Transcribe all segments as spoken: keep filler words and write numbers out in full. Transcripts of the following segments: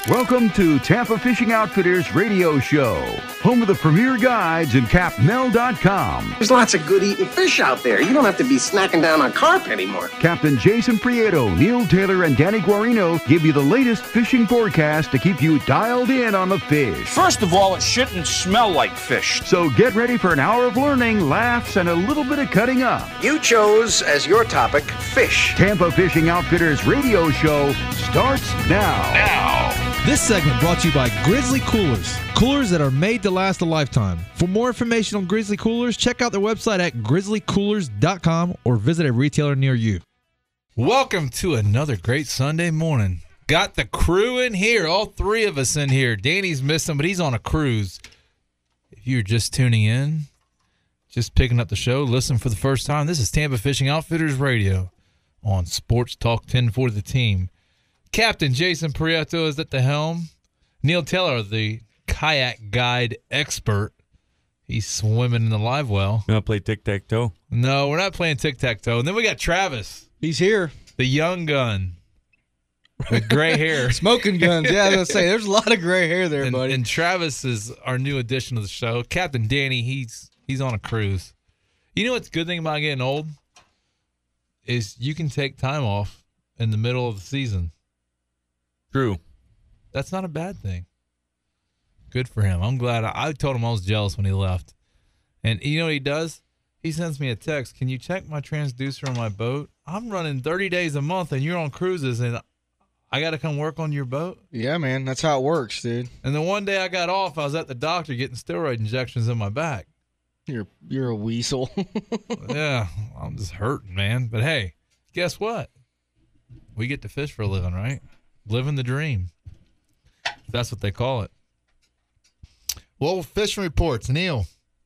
Welcome to Tampa Fishing Outfitters radio show, home of the premier guides and Capnell dot com. There's lots of good eating fish out there. You don't have to be snacking down on carp anymore. Captain Jason Prieto, Neil Taylor, and Danny Guarino give you the latest fishing forecast to keep you dialed in on the fish. First of all, it shouldn't smell like fish. So get ready for an hour of learning, laughs, and a little bit of cutting up. You chose as your topic fish. Tampa Fishing Outfitters radio show starts now. Now. This segment brought to you by Grizzly Coolers. Coolers that are made to last a lifetime. For more information on Grizzly Coolers, check out their website at grizzly coolers dot com or visit a retailer near you. Welcome to another great Sunday morning. Got the crew in here, all three of us in here. Danny's missing, but he's on a cruise. If you're just tuning in, just picking up the show, listen for the first time, this is Tampa Fishing Outfitters Radio on Sports Talk ten forty The Team. Captain Jason Prieto is at the helm. Neil Taylor, the kayak guide expert. He's swimming in the live well. You want to play tic-tac-toe? No, we're not playing tic-tac-toe. And then we got Travis. He's here. The young gun with gray hair. Smoking guns. Yeah, I was going to say, there's a lot of gray hair there, and, buddy. And Travis is our new addition to the show. Captain Danny, he's he's on a cruise. You know what's a good thing about getting old? Is you can take time off in the middle of the season. True. That's not a bad thing. Good for him. I'm glad. I, I told him I was jealous when he left. And you know what he does? He sends me a text. Can you check my transducer on my boat? I'm running thirty days a month, and you're on cruises, and I got to come work on your boat? Yeah, man. That's how it works, dude. And then one day I got off. I was at the doctor getting steroid injections in my back. You're you're a weasel. Yeah, I'm just hurting, man. But, hey, guess what? We get to fish for a living, right? Living the dream. That's what they call it. Well, fishing reports. Neil.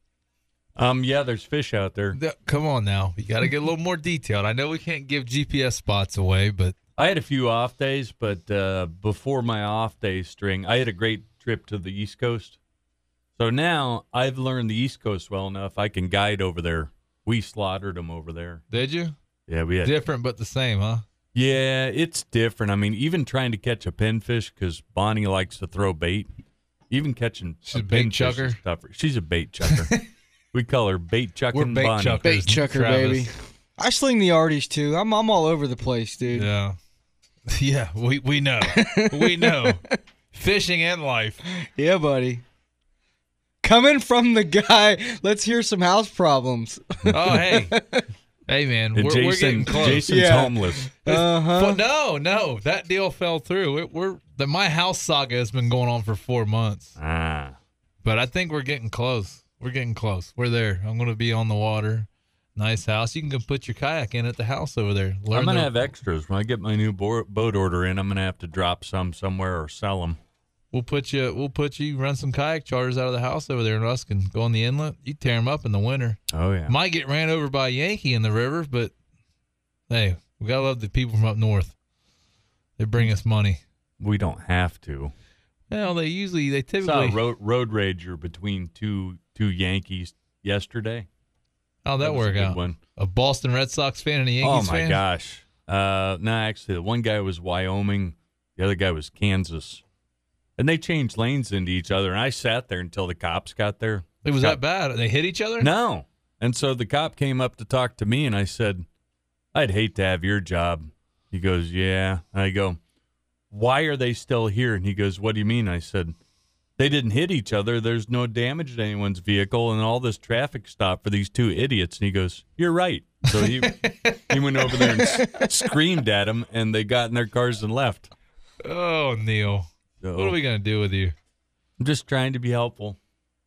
Um, yeah, there's fish out there. Th- Come on now. You got to get a little more detailed. I know we can't give G P S spots away, but. I had a few off days, but uh, before my off day string, I had a great trip to the East Coast. So now I've learned the East Coast well enough. I can guide over there. We slaughtered them over there. Did you? Yeah, we had. Different but the same, huh? Yeah, it's different. I mean, even trying to catch a pinfish, because Bonnie likes to throw bait, even catching She's a a bait pinfish chucker? is tougher. She's a bait chucker. We call her bait chucking We're bait Bonnie. chuckers. Bait chucker, Travis. baby. I sling the arties, too. I'm I'm all over the place, dude. Yeah. Yeah, we, we know. We know. Fishing and life. Yeah, buddy. Coming from the guy, let's hear some house problems. Oh, hey. Hey, man, And we're, Jason, we're getting close. Jason's Yeah. homeless. Uh-huh. But no, no, that deal fell through. It, we're the my house saga has been going on for four months, Ah. but I think we're getting close. We're getting close. We're there. I'm going to be on the water. Nice house. You can go put your kayak in at the house over there. Learn I'm going to the- have extras. When I get my new bo- boat order in, I'm going to have to drop some somewhere or sell them. We'll put you. We'll put you. Run some kayak charters out of the house over there, and us can go on the inlet. You tear them up in the winter. Oh, yeah. Might get ran over by a Yankee in the river, but hey, we gotta love the people from up north. They bring us money. We don't have to. Well, they usually they Saw typically. a road, road rager between two two Yankees yesterday. How'd that, That was a work good out? one. A Boston Red Sox fan and a Yankees Oh, my fan? gosh. Uh, no, actually, the one guy was Wyoming. The other guy was Kansas. And they changed lanes into each other. And I sat there until the cops got there. It was Cop- that bad? They hit each other? No. And so the cop came up to talk to me, and I said, I'd hate to have your job. He goes, yeah. And I go, why are they still here? And he goes, what do you mean? I said, they didn't hit each other. There's no damage to anyone's vehicle, and all this traffic stop for these two idiots. And he goes, you're right. So he he went over there and s- screamed at him, and they got in their cars and left. Oh, Neil. So What are we going to do with you? I'm just trying to be helpful.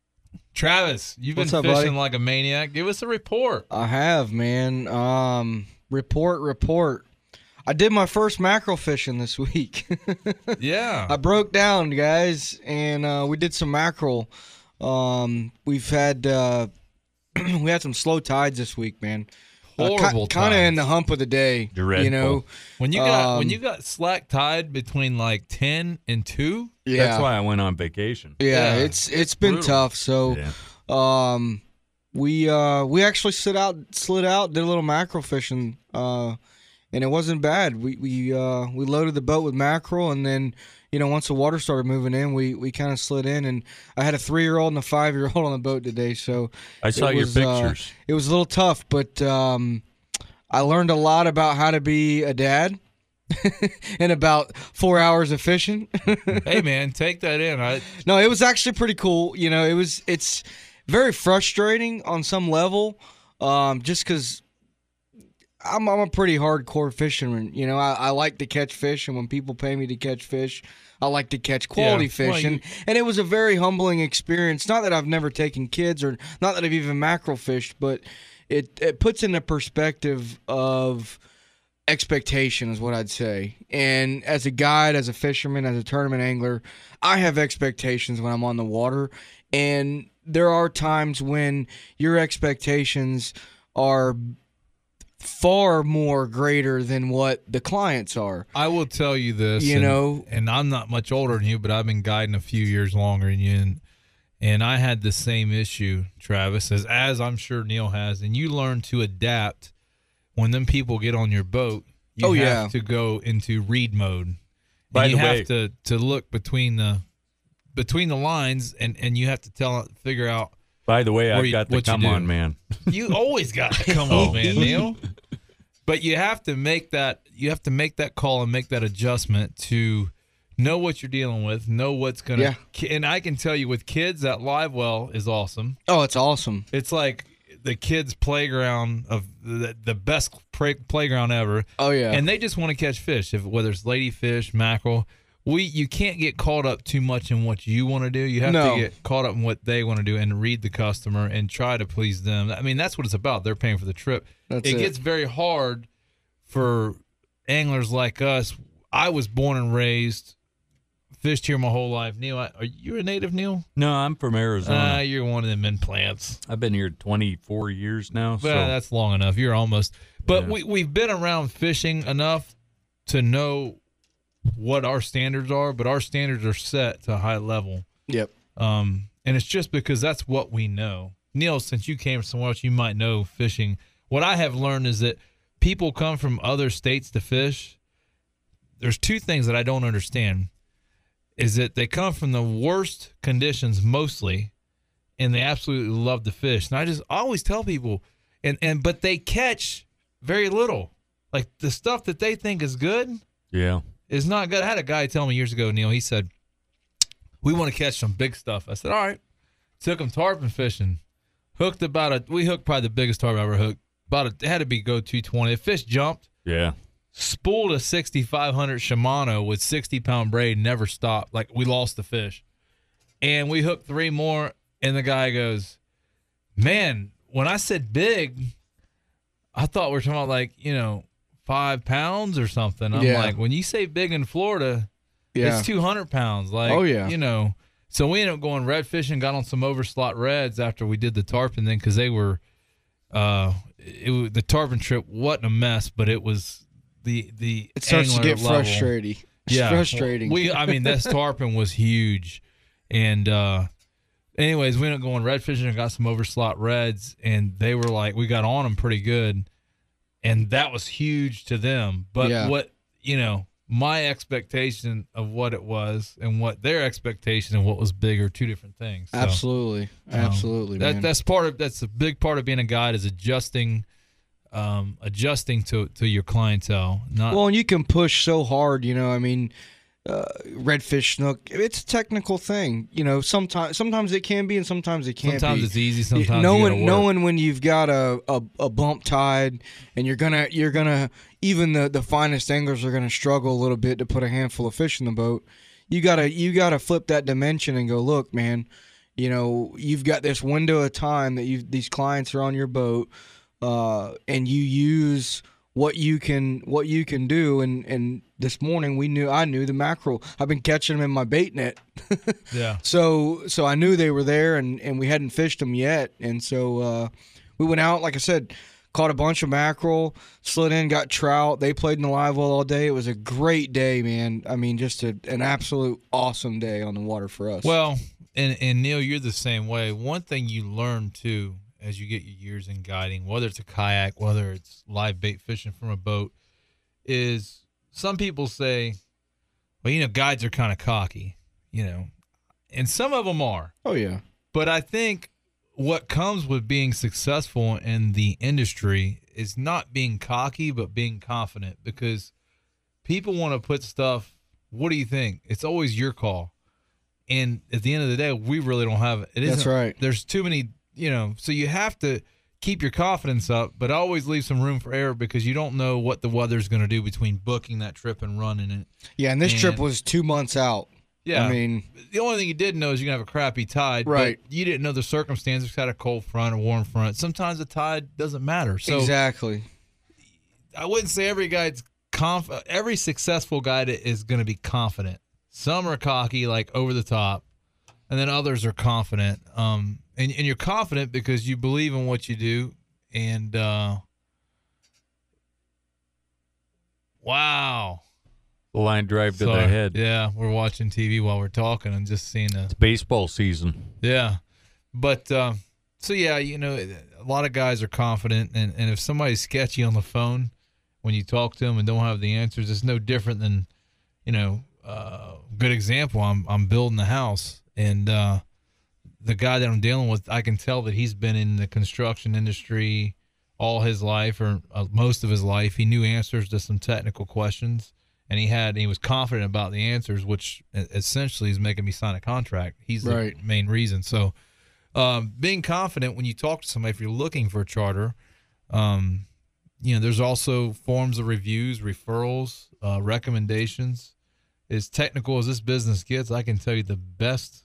Travis, you've been What's up, fishing buddy? like a maniac. Give us a report. I have, man. Um, report, report. I did my first mackerel fishing this week. Yeah. I broke down, guys, and uh, we did some mackerel. Um, we've had uh, we had some slow tides this week, man. Horrible Kind of in tides. the hump of the day, Dreadful. you know. When you got Um, when you got slack tide between like ten and two, Yeah, That's why I went on vacation. yeah, Yeah, it's it's been brutal. tough. So, Yeah. um, we uh we actually slid out, slid out, did a little mackerel fishing, uh, and it wasn't bad. We we uh we loaded the boat with mackerel, and then you know, once the water started moving in, we, we kind of slid in, and I had a three-year-old and a five-year-old on the boat today. So I saw it your was, uh, pictures. it was a little tough, but um, I learned a lot about how to be a dad in about four hours of fishing. Hey, man, take that in. I, No, it was actually pretty cool. You know, it was it's very frustrating on some level, um, just because I'm I'm a pretty hardcore fisherman. You know, I, I like to catch fish, and when people pay me to catch fish, I like to catch quality Yeah, fish. well, and, you- and it was a very humbling experience. Not that I've never taken kids, or not that I've even mackerel fished, but it it puts into perspective of expectation is what I'd say. And as a guide, as a fisherman, as a tournament angler, I have expectations when I'm on the water. And there are times when your expectations are far more greater than what the clients are. I will tell you this, You and, know- and I'm not much older than you, but I've been guiding a few years longer than you, and, and I had the same issue, Travis, as as I'm sure Neil has, and you learn to adapt when them people get on your boat. You Oh, have yeah. to go into read mode. By and you the have way- to to look between the between the lines, and and you have to tell figure out. By the way, Where I've you- got the what you come do. on, man. You always got to come Oh. on, man, Neil. But you have to make that you have to make that call and make that adjustment to know what you're dealing with, know what's gonna. And I can tell you, with kids, that live well is awesome. Oh, it's awesome. It's like the kids' playground of the, the best play, playground ever. Oh, yeah. And they just want to catch fish, if whether it's ladyfish, mackerel. We you can't get caught up too much in what you want to do. You have No. to get caught up in what they want to do and read the customer and try to please them. I mean, that's what it's about. They're paying for the trip. That's it, it. gets very hard for anglers like us. I was born and raised, fished here my whole life. Neil, are you a native, Neil? No, I'm from Arizona. Uh, you're one of them in plants. I've been here twenty-four years now. So Well, that's long enough. You're almost. But Yeah. we, we've been around fishing enough to know what our standards are, but our standards are set to a high level. Yep. Um, and it's just because that's what we know. Neil, since you came from somewhere else, you might know fishing. What I have learned is that people come from other states to fish. There's two things that I don't understand. Is that they come from the worst conditions mostly, and they absolutely love to fish. And I just I always tell people, and, and but they catch very little. Like the stuff that they think is good yeah. is not good. I had a guy tell me years ago, Neil, he said, we want to catch some big stuff. I said, all right. Took him tarpon fishing. Hooked about a, we hooked probably the biggest tarpon I ever hooked. About a, it had to be go two twenty. The fish jumped, Yeah. spooled a sixty-five hundred Shimano with sixty pound braid, never stopped. Like we lost the fish. And we hooked three more, and the guy goes, man, when I said big, I thought we were talking about like, you know, five pounds or something. I'm Yeah. like, when you say big in Florida, Yeah. it's two hundred pounds. Like, Oh, yeah. you know. So we ended up going red fishing, got on some overslot reds after we did the tarpon thing because they were, uh, it was, the tarpon trip wasn't a mess, but it was the the It starts to angler get level. frustrating. It's Yeah, frustrating. We, I mean, this tarpon was huge, and uh, anyways, we ended up going red fishing and got some overslot reds, and they were like, we got on them pretty good, and that was huge to them. But Yeah. what you know, my expectation of what it was and what their expectation of what was big are two different things. So, Absolutely. um, Absolutely, that man. that's part of that's a big part of being a guide is adjusting, um, adjusting to to your clientele. Not Well, and you can push so hard, you know. I mean, uh, redfish, snook, it's a technical thing. You know, sometimes sometimes it can be, and sometimes it can't sometimes be. it's easy. Sometimes you knowing gotta work. knowing when you've got a, a, a bump tide, and you're gonna you're gonna even the, the finest anglers are gonna struggle a little bit to put a handful of fish in the boat. You gotta you gotta flip that dimension and go, look, man. You know, you've got this window of time that you these clients are on your boat, uh, and you use what you can what you can do. And, and this morning we knew I knew the mackerel. I've been catching them in my bait net. Yeah. So so I knew they were there, and, and we hadn't fished them yet. And so uh, we went out, like I said, caught a bunch of mackerel, slid in, got trout. They played in the live well all day. It was a great day, man. I mean, just a, an absolute awesome day on the water for us. Well, and and Neil, you're the same way. One thing you learn too as you get your years in guiding, whether it's a kayak, whether it's live bait fishing from a boat, is some people say, But, you know, guides are kind of cocky, you know, and some of them are. Oh, yeah. But I think what comes with being successful in the industry is not being cocky, but being confident, because people want to put stuff, what do you think? It's always your call. And at the end of the day, we really don't have it. It That's isn't- right. There's too many, you know, so you have to keep your confidence up, but always leave some room for error, because you don't know what the weather's going to do between booking that trip and running it. Yeah, and this And- trip was two months out. Yeah. I mean, The only thing you did know is you're going to have a crappy tide. Right. But you didn't know the circumstances. Had a cold front, a warm front. Sometimes the tide doesn't matter. So exactly. I wouldn't say every guide's conf- every successful guide is going to be confident. Some are cocky, like over the top, and then others are confident. Um, and, and you're confident because you believe in what you do. And uh, wow. The line drive to Sorry. the head. Yeah, we're watching T V while we're talking and just seeing the It's baseball season. Yeah. But, uh, so yeah, you know, a lot of guys are confident, and, and if somebody's sketchy on the phone when you talk to them and don't have the answers, it's no different than, you know, uh, good example, I'm I'm building a house, and uh, the guy that I'm dealing with, I can tell that he's been in the construction industry all his life, or uh, most of his life. He knew answers to some technical questions, and he had he was confident about the answers, which essentially is making me sign a contract. He's Right. the main reason. So um, being confident when you talk to somebody, if you're looking for a charter, um, you know, there's also forms of reviews, referrals, uh, recommendations. As technical as this business gets, I can tell you the best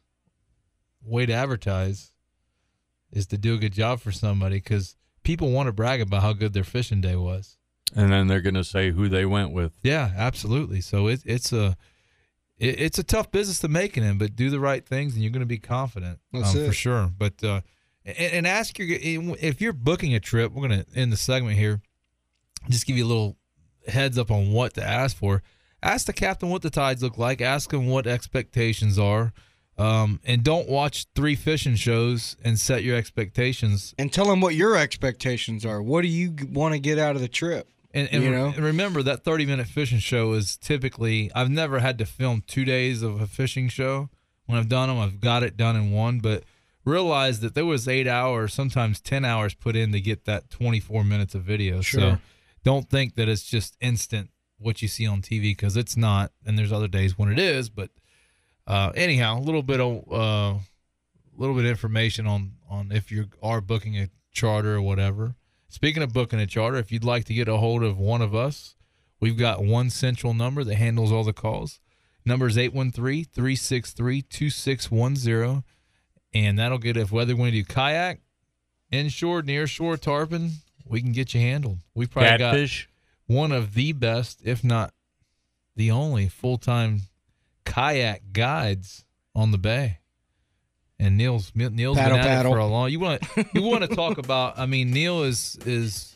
way to advertise is to do a good job for somebody, because people want to brag about how good their fishing day was. And then they're going to say who they went with. Yeah, absolutely. So it, it's a it, it's a tough business to make it in, but do the right things and you're going to be confident. That's um, it. for sure. But uh, and, and ask your if you're booking a trip. We're going to end the segment here. Just give you a little heads up on what to ask for. Ask the captain what the tides look like. Ask him what expectations are. Um, and don't watch three fishing shows and set your expectations. And tell them what your expectations are. What do you want to get out of the trip? And, and, You re- know? and remember, that thirty-minute fishing show is typically – I've never had to film two days of a fishing show. When I've done them, I've got it done in one. But realize that there was eight hours, sometimes ten hours put in to get that twenty-four minutes of video. Sure. So don't think that it's just instant what you see on T V, because it's not. And there's other days when it is. But uh, anyhow, a little bit of uh, little bit of information on, on if you are booking a charter or whatever. Speaking of booking a charter, if you'd like to get a hold of one of us, we've got one central number that handles all the calls. Number is eight one three, three six three, two six one zero, and that'll get, if whether we want to do kayak, inshore, nearshore, tarpon, we can get you handled. We probably Catfish. got one of the best, if not the only, full-time kayak guides on the bay. And Neil's Neil's Paddle, been at paddle. it for a long. You want you want to talk about? I mean, Neil is is,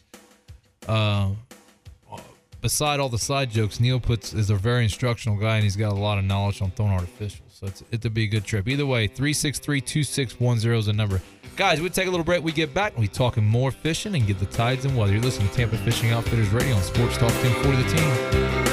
uh, beside all the side jokes, Neil puts is a very instructional guy, and he's got a lot of knowledge on throwing artificial. So it's it'll be a good trip. Either way, three six three, two six one zero is the number. Guys, we take a little break. We get back and we talking more fishing and get the tides and weather. You're listening to Tampa Fishing Outfitters Radio on Sports Talk ten forty The Team.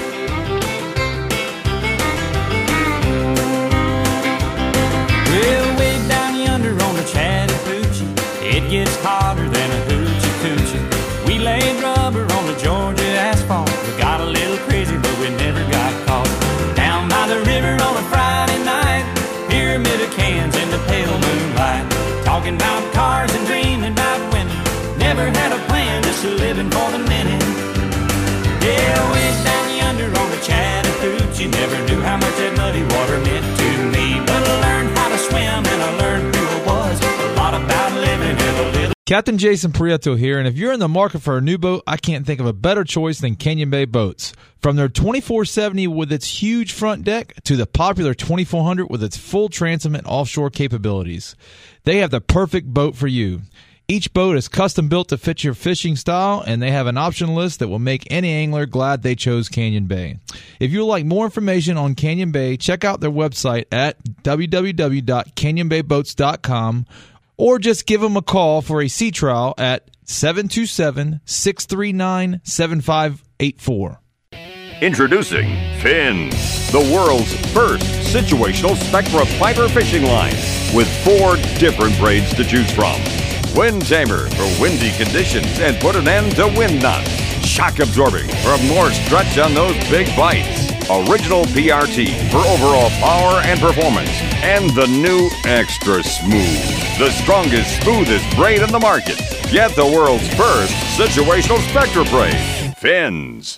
Well, way down yonder on the Chattahoochee, it gets hotter than a hoochie coochie. We laid rubber on the Georgia asphalt. We got a little crazy, but we never got caught. Down by the river on a Friday night, pyramid of cans in the pale moonlight. Talking about cars and dreaming about women. Never had a plan, just living for the minute. Yeah, way down yonder on the Chattahoochee, never knew how much that muddy water meant to me. But I learned how to swim and I learned who I was. A lot about living in a little. Captain Jason Prieto here, and if you're in the market for a new boat, I can't think of a better choice than Canyon Bay Boats. From their twenty-four seventy with its huge front deck to the popular twenty-four hundred with its full transom and offshore capabilities, they have the perfect boat for you. Each boat is custom built to fit your fishing style, and they have an option list that will make any angler glad they chose Canyon Bay. If you would like more information on Canyon Bay, check out their website at w w w dot canyon bay boats dot com or just give them a call for a sea trial at seven two seven, six three nine, seven five eight four. Introducing Fins, the world's first situational spectra fiber fishing line with four different braids to choose from. Wind tamer for windy conditions and put an end to wind knots. Shock absorbing for more stretch on those big bites. Original P R T for overall power and performance. And the new Extra Smooth, the strongest, smoothest braid in the market. Get the world's first situational spectra braid. Fins.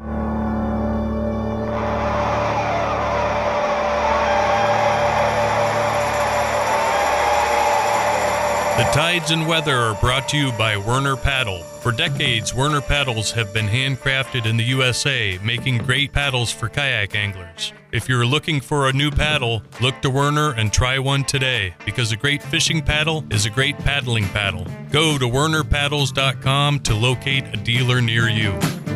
The tides and weather are brought to you by Werner Paddle. For decades, Werner paddles have been handcrafted in the U S A, making great paddles for kayak anglers. If you're looking for a new paddle, look to Werner and try one today, because a great fishing paddle is a great paddling paddle. Go to werner paddles dot com to locate a dealer near you.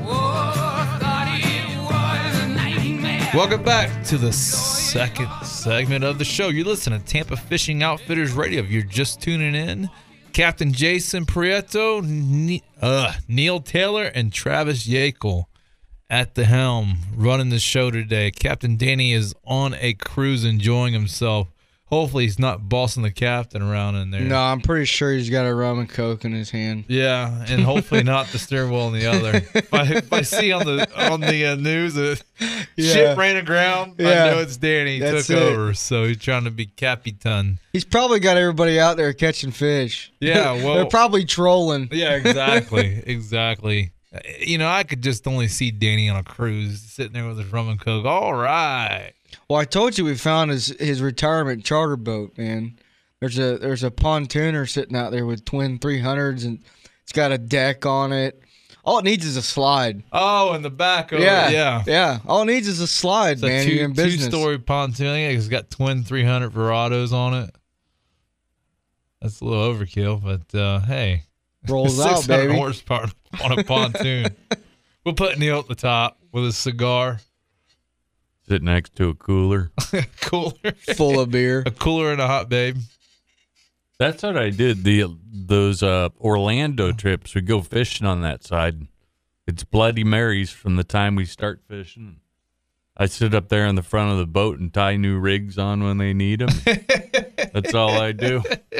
Welcome back to the second segment of the show. You're listening to Tampa Fishing Outfitters Radio. If you're just tuning in, Captain Jason Prieto, ne- uh, Neil Taylor, and Travis Yakel at the helm running the show today. Captain Danny is on a cruise enjoying himself. Hopefully he's not bossing the captain around in there. No, I'm pretty sure he's got a rum and coke in his hand. Yeah, and hopefully not the steering wheel in the other. If I, if I see on the on the uh, news that Yeah. shit ran aground, Yeah. I know it's Danny. He That's took it. over, so he's trying to be Capitan. He's probably got everybody out there catching fish. Yeah, well- they're probably trolling. Yeah, exactly, exactly. Uh, You know, I could just only see Danny on a cruise, sitting there with his rum and coke. All right. Well, I told you we found his his retirement charter boat, man. There's a there's a pontooner sitting out there with twin three hundreds, and it's got a deck on it. All it needs is a slide. Oh, in the back of yeah, it, yeah. yeah. All it needs is a slide, It's a man. two, You're in business. two-story pontoon. Yeah, it's got twin three hundred Verados on it. That's a little overkill, but uh, hey. Rolls out, six hundred baby. horsepower on a pontoon. We'll put Neil at the top with a cigar. Sit next to a cooler. Cooler. Full of beer. A cooler and a hot babe. That's what I did. The those uh, Orlando trips, we go fishing on that side. It's Bloody Marys from the time we start fishing. I sit up there in the front of the boat and tie new rigs on when they need them. That's all I do.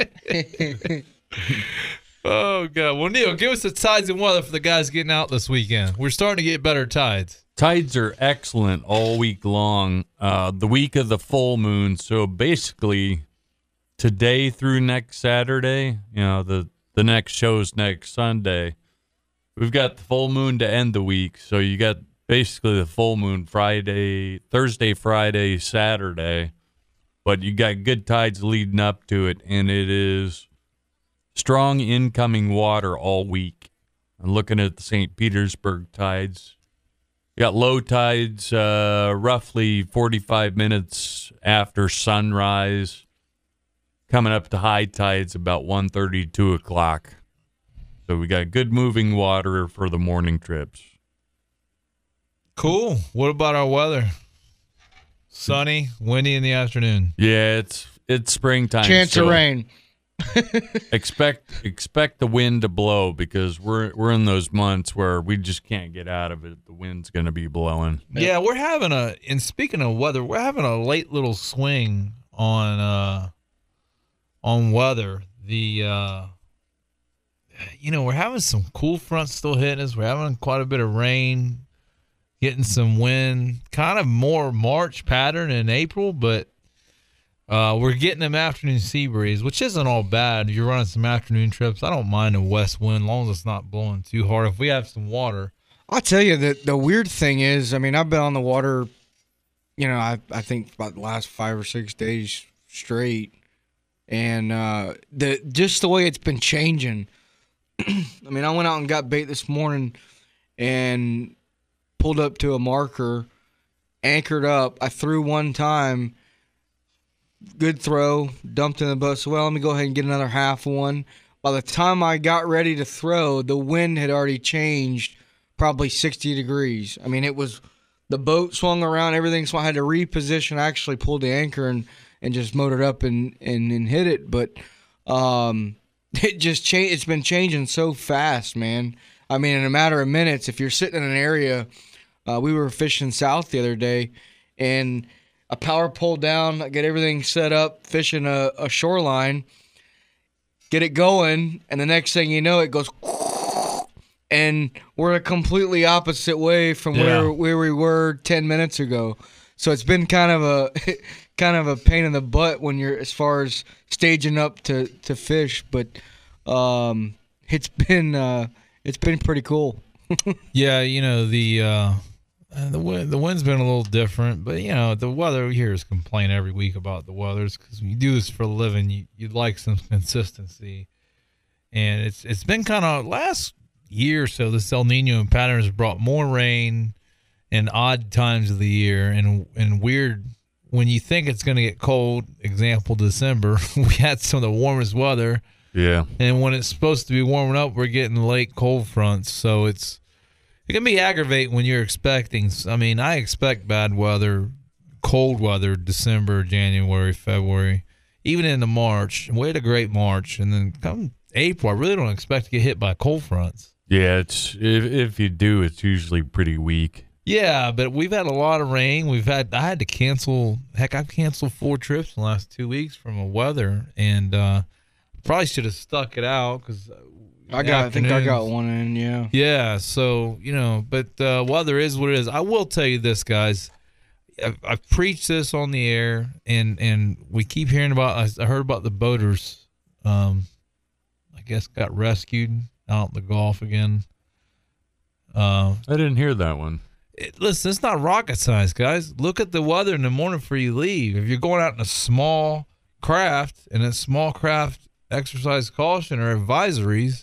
Oh, God. Well, Neil, give us the tides and weather for the guys getting out this weekend. We're starting to get better tides. Tides are excellent all week long. Uh, the week of the full moon. So basically, today through next Saturday, you know, the, the next show's next Sunday. We've got the full moon to end the week. So you got basically the full moon Friday, Thursday, Friday, Saturday. But you got good tides leading up to it, and it is strong incoming water all week. I'm looking at the Saint Petersburg tides. You got low tides uh, roughly forty-five minutes after sunrise, coming up to high tides about one thirty, two o'clock. So we got good moving water for the morning trips. Cool. What about our weather? Sunny, windy in the afternoon. Yeah, it's it's springtime. Chance still. of rain. expect expect the wind to blow, because we're we're in those months where we just can't get out of it. The wind's going to be blowing. Yeah, we're having a, and speaking of weather, we're having a late little swing on uh on weather. The uh you know, we're having some cool fronts still hitting us. We're having quite a bit of rain, getting some wind, kind of more March pattern in April, but uh, we're getting them afternoon sea breeze, which isn't all bad. If you're running some afternoon trips, I don't mind a west wind, as long as it's not blowing too hard. If we have some water. I'll tell you that the weird thing is, I mean, I've been on the water, you know, I I think about the last five or six days straight, and uh, the just the way it's been changing. I mean, I went out and got bait this morning, and pulled up to a marker, anchored up. I threw one time, good throw, dumped in the boat. So, well, let me go ahead and get another half one. By the time I got ready to throw, the wind had already changed probably sixty degrees. I mean, it was, the boat swung around, everything, so I had to reposition. I actually pulled the anchor and, and just motored up and, and, and hit it. But um, it just changed. It's been changing so fast, man. I mean, in a matter of minutes, if you're sitting in an area Uh, we were fishing south the other day, and a power pole down, I get everything set up, fishing a, a shoreline, get it going, and the next thing you know, it goes, and we're a completely opposite way from Yeah. where where we were ten minutes ago. So it's been kind of a kind of a pain in the butt when you're as far as staging up to, to fish, but um, it's been uh, it's been pretty cool. Yeah, you know the uh, the wind, the wind's been a little different, but you know the weather. We hear us complain every week about the weathers because when you do this for a living, you you'd like some consistency, and it's it's been kind of last year or so. This El Nino pattern has brought more rain in odd times of the year and and weird when you think it's going to get cold. Example, December, we had some of the warmest weather. Yeah. And when it's supposed to be warming up, we're getting late cold fronts. So it's it can be aggravating when you're expecting. I mean, I expect bad weather, cold weather, December, January, February, even into March. We had a great March, and then come April, I really don't expect to get hit by cold fronts. Yeah, it's if if you do, it's usually pretty weak. Yeah, but we've had a lot of rain. We've had I had to cancel. Heck, I've canceled four trips in the last two weeks from the weather, and uh, probably should have stuck it out because I got I think I got one in, yeah. Yeah, so you know, but uh, weather is what it is. I will tell you this, guys. I've, I've preached this on the air, and and we keep hearing about. I heard about the boaters. Um, I guess got rescued out in the Gulf again. Uh, I didn't hear that one. It, listen, it's not rocket science, guys. Look at the weather in the morning before you leave. If you're going out in a small craft, and a small craft exercise caution or advisories.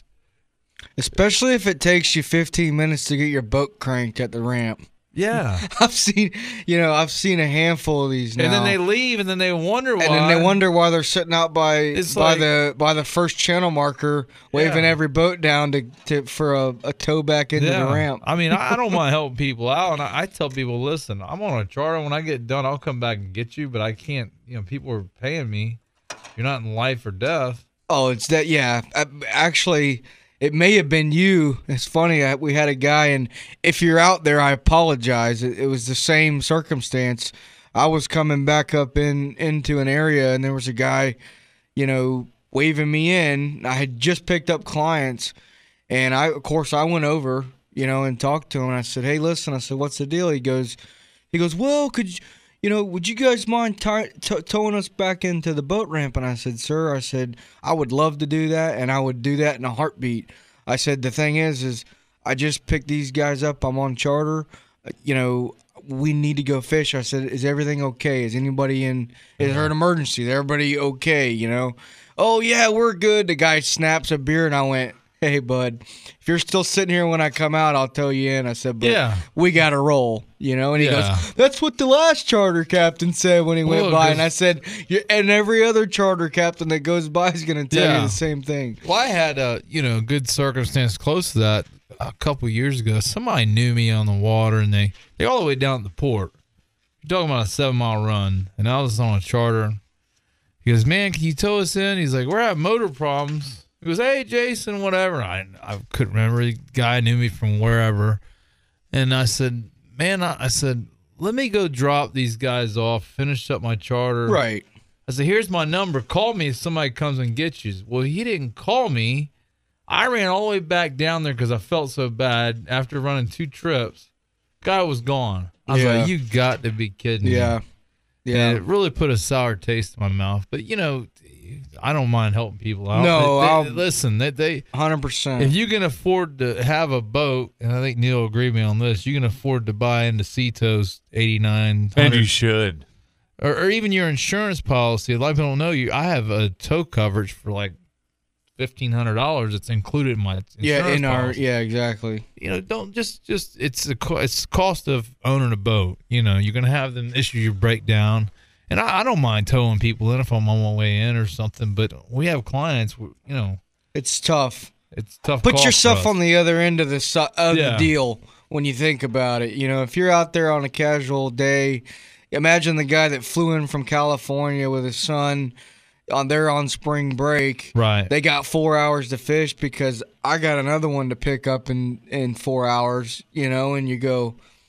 Especially if it takes you fifteen minutes to get your boat cranked at the ramp. Yeah. I've seen, you know, I've seen a handful of these now. And then they leave, and then they wonder why. And then they wonder why they're sitting out by It's by like- the by the first channel marker, waving Yeah. every boat down to, to for a, a tow back into Yeah. the ramp. I mean, I I don't mind helping people out, and I, I tell people, listen, I'm on a charter. When I get done, I'll come back and get you, but I can't. You know, people are paying me. You're not in life or death. Oh, it's that. Yeah, I, actually, it may have been you. It's funny. I, we had a guy, and if you're out there, I apologize. It, it was the same circumstance. I was coming back up in into an area, and there was a guy, you know, waving me in. I had just picked up clients, and I, of course, I went over, you know, and talked to him. And I said, "Hey, listen," I said, "What's the deal?" He goes, he goes, "Well, could you?" You know, would you guys mind t- t- towing us back into the boat ramp? And I said, sir, I said, I would love to do that, and I would do that in a heartbeat. I said, the thing is, is I just picked these guys up. I'm on charter. Uh, You know, we need to go fish. I said, is everything okay? Is anybody in, is there an emergency? Is everybody okay, you know? Oh, yeah, we're good. The guy snaps a beer, and I went, hey, bud, if you're still sitting here when I come out, I'll tow you in. I said, but Yeah. we got to roll, you know? And he Yeah. goes, that's what the last charter captain said when he went Well, by. 'cause- And I said, "You- and every other charter captain that goes by is going to tell Yeah. you the same thing. Well, I had a you know good circumstance close to that a couple years ago. Somebody knew me on the water, and they they all the way down at the port. You're talking about a seven mile run, and I was on a charter. He goes, man, can you tow us in? He's like, we're having motor problems. He goes, hey, Jason, whatever. I I couldn't remember. The guy knew me from wherever. And I said, man, I, I said, let me go drop these guys off, finish up my charter. Right. I said, here's my number. Call me if somebody comes and gets you. Well, he didn't call me. I ran all the way back down there because I felt so bad after running two trips. Guy was gone. I was Yeah. like, you got to be kidding me. Yeah. Yeah. And it really put a sour taste in my mouth. But, you know, I don't mind helping people out. No, They- they- I'll- listen, they, they one hundred percent. if you can afford to have a boat, and I think Neil will agree with me on this, you can afford to buy into Sea-To's eighty-nine And you should. Or, or even your insurance policy. A lot of people don't know you. I have a tow coverage for like fifteen hundred dollars. It's included in my insurance Yeah, in our, policy. yeah, exactly. You know, don't just just it's the co- it's the cost of owning a boat. You know, you're gonna have an issue you break down, and I, I don't mind towing people in if I'm on my way in or something. But we have clients, you know, It's tough. it's tough. Put call for yourself us. on the other end of the su- of Yeah. the deal when you think about it. You know, if you're out there on a casual day, imagine the guy that flew in from California with his son on they're on spring break. Right. They got four hours to fish because I got another one to pick up in in four hours. You know, and you go,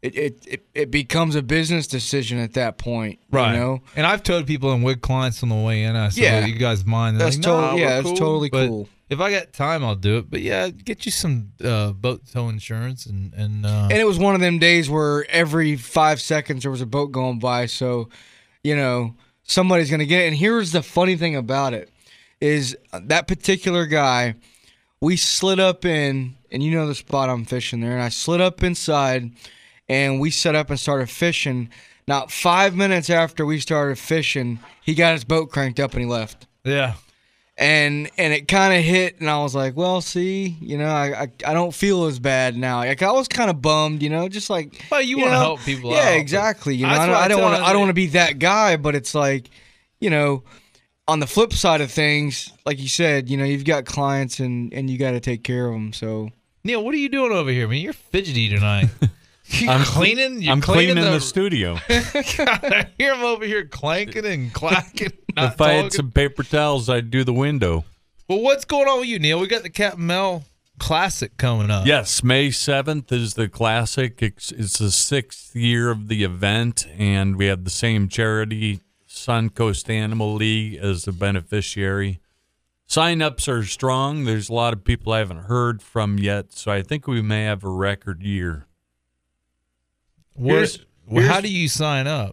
it, it, it, it becomes a business decision at that point. Right. You know? And I've told people and with clients on the way in, I said, Yeah. well, you guys mind? They're That's like, totally- "Nah, yeah, we're that's cool." totally But cool. If I got time, I'll do it. But yeah, get you some uh, boat tow insurance and and, uh, And it was one of them days where every five seconds there was a boat going by. So, you know, somebody's going to get it. And here's the funny thing about it is that particular guy, we slid up in, and you know the spot I'm fishing there, and I slid up inside, and we set up and started fishing. Not five minutes after we started fishing, he got his boat cranked up and he left. yeah. And and it kind of hit, and I was like, well, see, you know, I, I I don't feel as bad now. Like I was kind of bummed, you know, just like. Well, you, want to know, help people yeah, out. but exactly. You know, that's I don't, what I don't tell want to. them. I don't want to be that guy, but it's like, you know, on the flip side of things, like you said, you know, you've got clients and and you got to take care of them. So Neil, what are you doing over here, man? You're fidgety tonight. You I'm cleaning. You're I'm cleaning, cleaning the, the studio. I hear him over here clanking and clacking. Not If I had talking. some paper towels, I'd do the window. Well, what's going on with you, Neil? We got the Captain Mel Classic coming up. Yes, May seventh is the classic. It's, it's the sixth year of the event, and we have the same charity, Suncoast Animal League, as the beneficiary. Sign-ups are strong. There's a lot of people I haven't heard from yet, so I think we may have a record year. Where, Here's- well, how here's- do you sign up?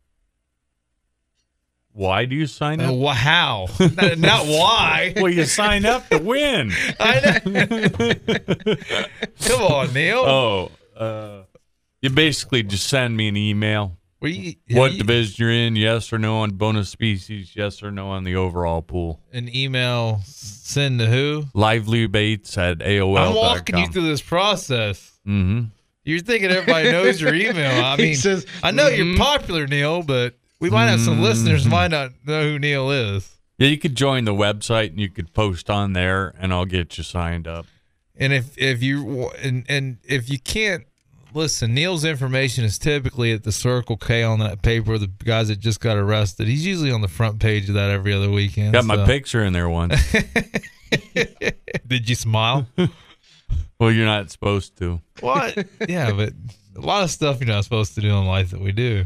Why do you sign Uh, up? wh- how? not, not why. Well, you sign up to win. I know. Come on, Neil. Oh, uh, you basically just send me an email. Were you, What you, division you're in, yes or no on bonus species, yes or no on the overall pool. An email send to who? Livelybaits at A O L dot com. I'm walking you through this process. Mm-hmm. You're thinking everybody knows your email. I He mean, says, I know you're "Mhm." popular, Neil, but we might have some listeners who might not know who Neil is. Yeah, you could join the website and you could post on there, and I'll get you signed up. And if if you and and if you can't listen, Neil's information is typically at the Circle K on that paper. The guys that just got arrested, he's usually on the front page of that every other weekend. Got my so. picture in there once. Did you smile? Well, you're not supposed to. What? Yeah, but a lot of stuff you're not supposed to do in life that we do.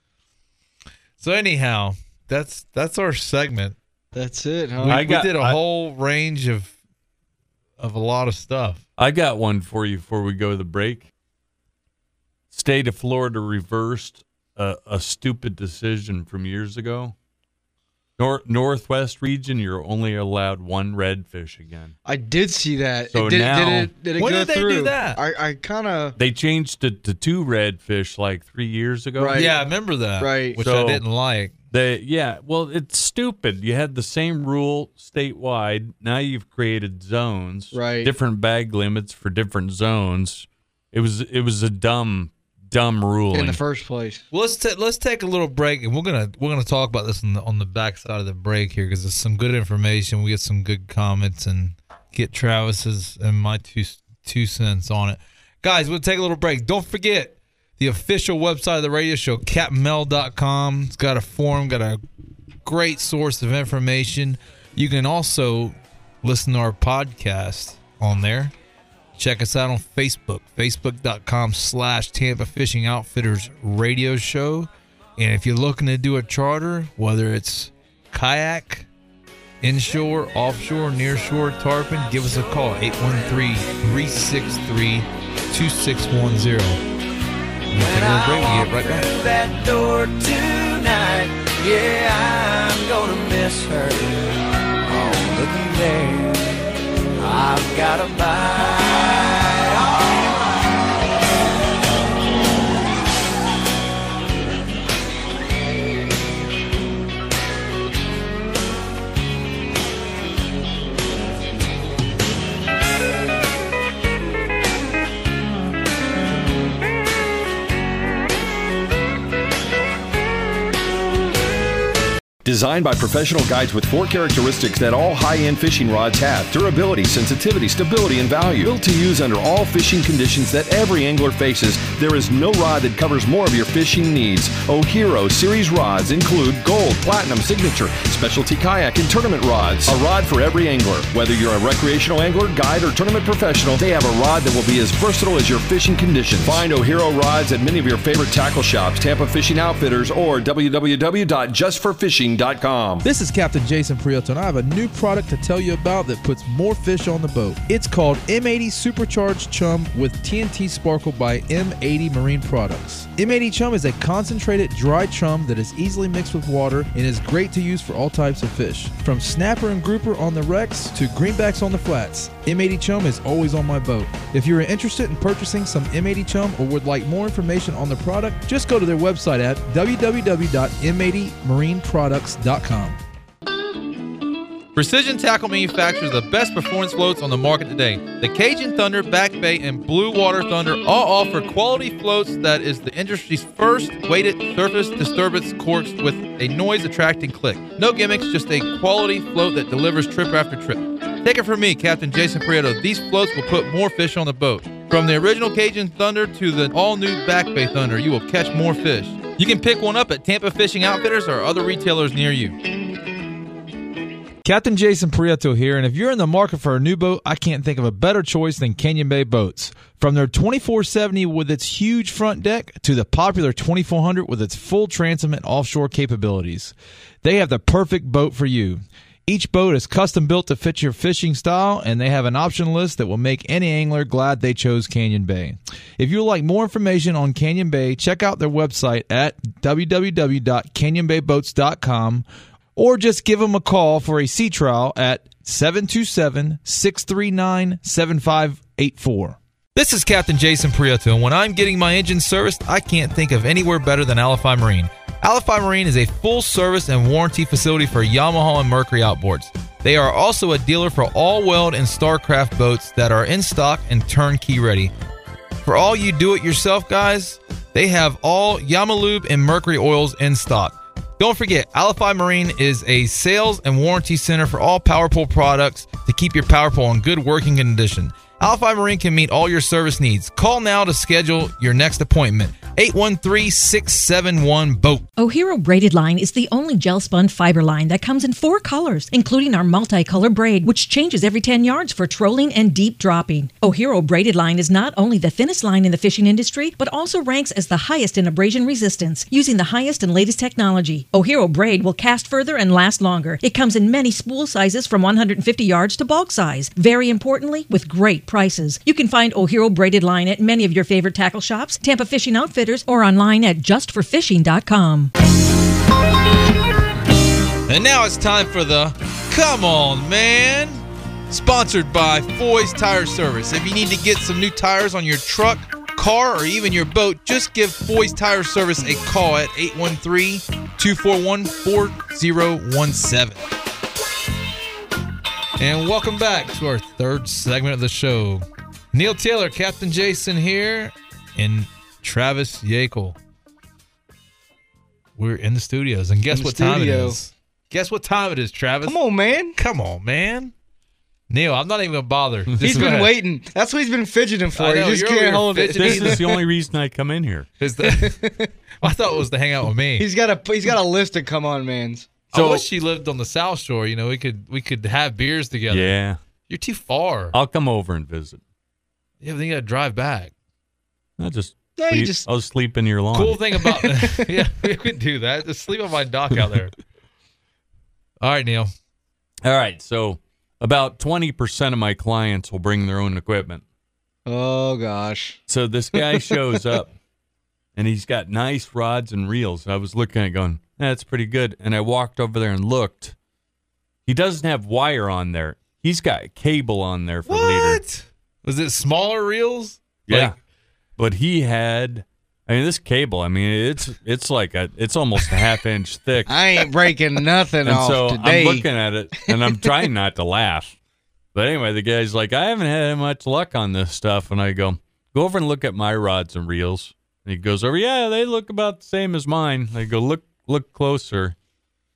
So anyhow, that's that's our segment. that's it, huh? We, I got- we did a I- whole range of of a lot of stuff. I got one for you before we go to the break. State of Florida reversed a, a stupid decision from years ago. Nor- Northwest region, you're only allowed one redfish again. I did see that. So It did, now- did it, did it When go did they do through? that? I, I kind of They changed it to two redfish like three years ago. Right. Yeah, I remember that. Right. Which So- I didn't like. They, yeah, well, it's stupid. You had the same rule statewide. Now you've created zones, Right. different bag limits for different zones. It was it was a dumb, dumb ruling. in the first place. Well, let's ta- let's take a little break, and we're gonna we're gonna talk about this on the on the back side of the break here because there's some good information. We get some good comments and get Travis's and my two two cents on it, guys. We'll take a little break. Don't forget the official website of the radio show, captain mel dot com. It's got a forum, got a great source of information. You can also listen to our podcast on there. Check us out on Facebook, facebook.com slash Tampa Fishing Outfitters Radio Show. And if you're looking to do a charter, whether it's kayak, inshore, offshore, nearshore, tarpon, give us a call, eight one three, three six three, two six one zero. We'll take a little break. We'll get right back. That door tonight, yeah, I'm gonna miss her. Oh, looky there, I've got a bite. Does Designed by professional guides with four characteristics that all high-end fishing rods have: durability, sensitivity, stability, and value. Built to use under all fishing conditions that every angler faces, there is no rod that covers more of your fishing needs. O'Hero Series rods include gold, platinum, signature, specialty kayak, and tournament rods. A rod for every angler. Whether you're a recreational angler, guide, or tournament professional, they have a rod that will be as versatile as your fishing conditions. Find O'Hero rods at many of your favorite tackle shops, Tampa Fishing Outfitters, or w w w dot just for fishing dot com. This is Captain Jason Prieto, and I have a new product to tell you about that puts more fish on the boat. It's called M eighty Supercharged Chum with T N T Sparkle by M eighty Marine Products. M eighty Chum is a concentrated dry chum that is easily mixed with water and is great to use for all types of fish. From snapper and grouper on the wrecks to greenbacks on the flats, M eighty Chum is always on my boat. If you're interested in purchasing some M eighty Chum or would like more information on the product, just go to their website at w w w dot m eighty marine products dot com. Precision Tackle manufactures the best performance floats on the market today. The Cajun Thunder, Back Bay, and Blue Water Thunder all offer quality floats that is the industry's first weighted surface disturbance corks with a noise-attracting click. No gimmicks, just a quality float that delivers trip after trip. Take it from me, Captain Jason Prieto. These floats will put more fish on the boat. From the original Cajun Thunder to the all-new Back Bay Thunder, you will catch more fish. You can pick one up at Tampa Fishing Outfitters or other retailers near you. Captain Jason Prieto here, and if you're in the market for a new boat, I can't think of a better choice than Canyon Bay Boats. From their twenty-four seventy with its huge front deck to the popular twenty-four hundred with its full transom and offshore capabilities, they have the perfect boat for you. Each boat is custom built to fit your fishing style, and they have an option list that will make any angler glad they chose Canyon Bay. If you would like more information on Canyon Bay, check out their website at w w w dot canyon bay boats dot com or just give them a call for a sea trial at seven two seven, six three nine, seven five eight four. This is Captain Jason Prieto, and when I'm getting my engine serviced, I can't think of anywhere better than Alify Marine. Alify Marine is a full-service and warranty facility for Yamaha and Mercury outboards. They are also a dealer for all Weld and Starcraft boats that are in stock and turnkey ready. For all you do-it-yourself guys, they have all Yamalube and Mercury oils in stock. Don't forget, Alify Marine is a sales and warranty center for all PowerPole products to keep your PowerPole in good working condition. Alify Marine can meet all your service needs. Call now to schedule your next appointment. eight one three, six seven one, B O A T. O'Hero Braided Line is the only gel-spun fiber line that comes in four colors, including our multicolor braid, which changes every ten yards for trolling and deep dropping. O'Hero Braided Line is not only the thinnest line in the fishing industry, but also ranks as the highest in abrasion resistance, using the highest and latest technology. O'Hero Braid will cast further and last longer. It comes in many spool sizes from one hundred fifty yards to bulk size. Very importantly, with great prices. You can find O'Hero Braided Line at many of your favorite tackle shops, Tampa Fishing Outfitters, or online at just for fishing dot com. And now it's time for the Come On Man, sponsored by Foy's Tire Service. If you need to get some new tires on your truck, car, or even your boat, just give Foy's Tire Service a call at eight one three, two four one, four zero one seven. And welcome back to our third segment of the show. Neil Taylor, Captain Jason here, and Travis Yakel. We're in the studios, and guess what time it is? Guess what time it is, Travis? Come on, man. Come on, man. Neil, I'm not even going to bother. He's been waiting. That's what he's been fidgeting for. Know, he just can't hold it. This is the only reason I come in here. Is the, I thought it was to hang out with me. He's got a he's got a list of come on mans. So, I wish he lived on the South Shore. You know, we could we could have beers together. Yeah. You're too far. I'll come over and visit. Yeah, but then you got to drive back. I'll just, yeah, sleep, just I'll sleep in your lawn. Cool thing about yeah, we could do that. Just sleep on my dock out there. All right, Neil. All right, so about twenty percent of my clients will bring their own equipment. Oh, gosh. So this guy shows up, and he's got nice rods and reels. I was looking at it going, that's pretty good. And I walked over there and looked. He doesn't have wire on there. He's got cable on there for what? leader. Was it smaller reels? Yeah. Like, but he had, I mean, this cable, I mean, it's it's like a, it's almost a half inch thick. I ain't breaking nothing and off so today. I'm looking at it, and I'm trying not to laugh. But anyway, the guy's like, I haven't had much luck on this stuff. And I go, go over and look at my rods and reels. And he goes over, yeah, they look about the same as mine. I go, look, look closer.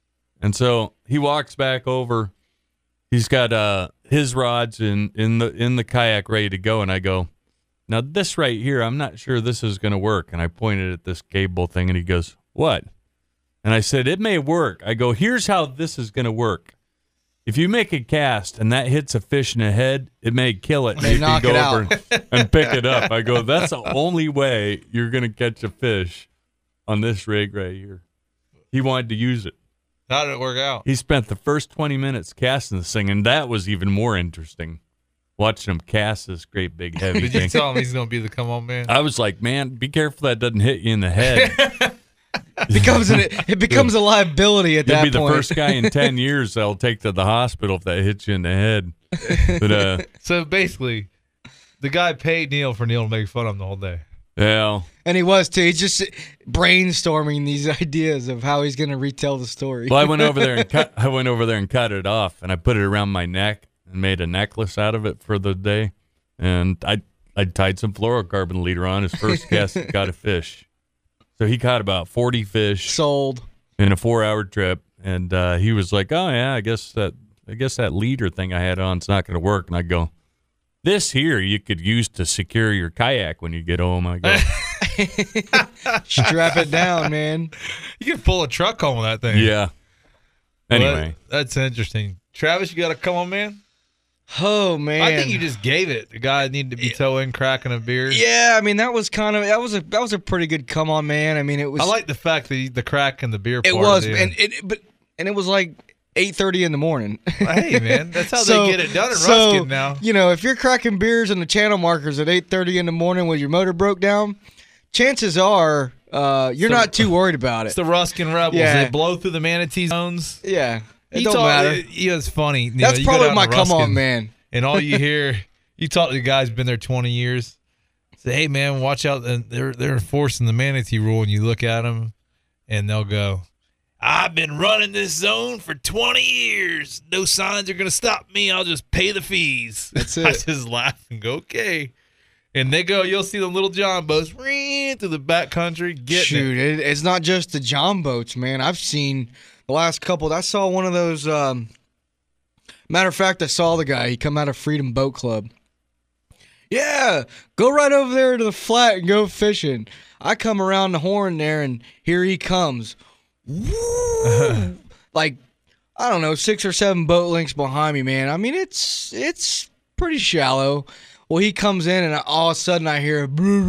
And so he walks back over. He's got uh, his rods in, in the in the kayak ready to go. And I go, now this right here, I'm not sure this is going to work. And I pointed at this cable thing, and he goes, what? And I said, it may work. I go, here's how this is going to work. If you make a cast and that hits a fish in the head, it may kill it. They you knock can go it over out. and, and pick it up. I go, that's the only way you're going to catch a fish on this rig right here. He wanted to use it. How did it work out? He spent the first twenty minutes casting this thing, and that was even more interesting. Watching him cast this great big heavy Did thing. you tell him he's going to be the come on man? I was like, man, be careful that doesn't hit you in the head. It becomes an, it becomes a liability at You'll that be the point. first guy in ten years they'll take to the hospital if that hits you in the head. But uh, So basically, the guy paid Neil for Neil to make fun of him the whole day. yeah, And he was too. He's just brainstorming these ideas of how he's going to retell the story. well, I went over there and cut. I went over there and cut it off, and I put it around my neck and made a necklace out of it for the day. And I I tied some fluorocarbon leader on his first cast. Got a fish. So he caught about forty fish. Sold. In a four-hour trip, and uh, he was like, "Oh yeah, I guess that I guess that leader thing I had on is not going to work." And I go, "This here you could use to secure your kayak when you get home." I go, Strap it down, man. You can pull a truck home with that thing. "Yeah." Well, Anyway, that- that's interesting. Travis, you got to come on, man. Oh man. I think you just gave it. The guy needed to be towing, cracking a beer. Yeah, I mean that was kind of that was a that was a pretty good come on, man. I mean it was. I like the fact that he, the crack and the beer. it part was, of and it but and it was like eight thirty in the morning. Hey man, that's how So- they get it done in so, Ruskin now. You know, if you're cracking beers in the channel markers at eight thirty in the morning when your motor broke down, chances are uh, you're So- not too worried about It's it. the Ruskin Rebels. Yeah. They blow through the manatee zones. Yeah, it You don't talk- matter. It, yeah, it's funny. You That's know, you go probably down my to come on, Ruskin, man. And all you hear, you talk to the guys been there twenty years. Say, hey man, watch out! And they're they're enforcing the manatee rule, and you look at them, and they'll go, "I've been running this zone for twenty years. No signs are gonna stop me. I'll just pay the fees." That's I it. just laugh and go, "Okay." And they go, you'll see the little John boats ring through the back country. Getting Shoot, it. it, it's not just the John boats, man. I've seen the last couple. I saw one of those. Um, matter of fact, I saw the guy. He come out of Freedom Boat Club. Yeah, go right over there to the flat and go fishing. I come around the horn there, and here he comes. Woo! Like, I don't know, six or seven boat lengths behind me, man. I mean, it's it's pretty shallow. Well, he comes in, and all of a sudden I hear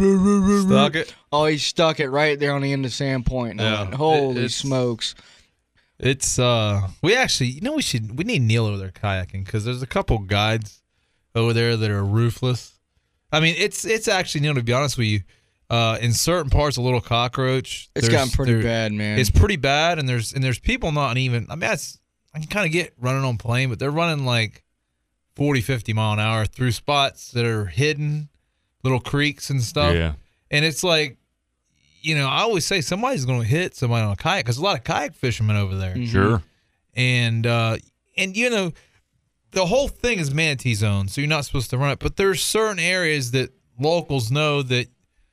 Stuck it. Oh, he stuck it right there on the end of Sandpoint. And I Yeah. went, holy It- it's- smokes! It's uh, we actually, you know, we should we need Neil over there kayaking because there's a couple guides over there that are ruthless. I mean, it's it's actually, Neil, to be honest with you, uh, in certain parts of Little Cockroach, It's there's- gotten pretty there- bad, man. It's pretty bad, and there's and there's people not even. I mean, that's I can kind of get running on plane, but they're running like forty, fifty mile an hour through spots that are hidden, little creeks and stuff. Yeah. And it's like, you know, I always say somebody's going to hit somebody on a kayak because a lot of kayak fishermen over there. Sure. And, uh, and you know, the whole thing is manatee zone, so you're not supposed to run it. But there's certain areas that locals know that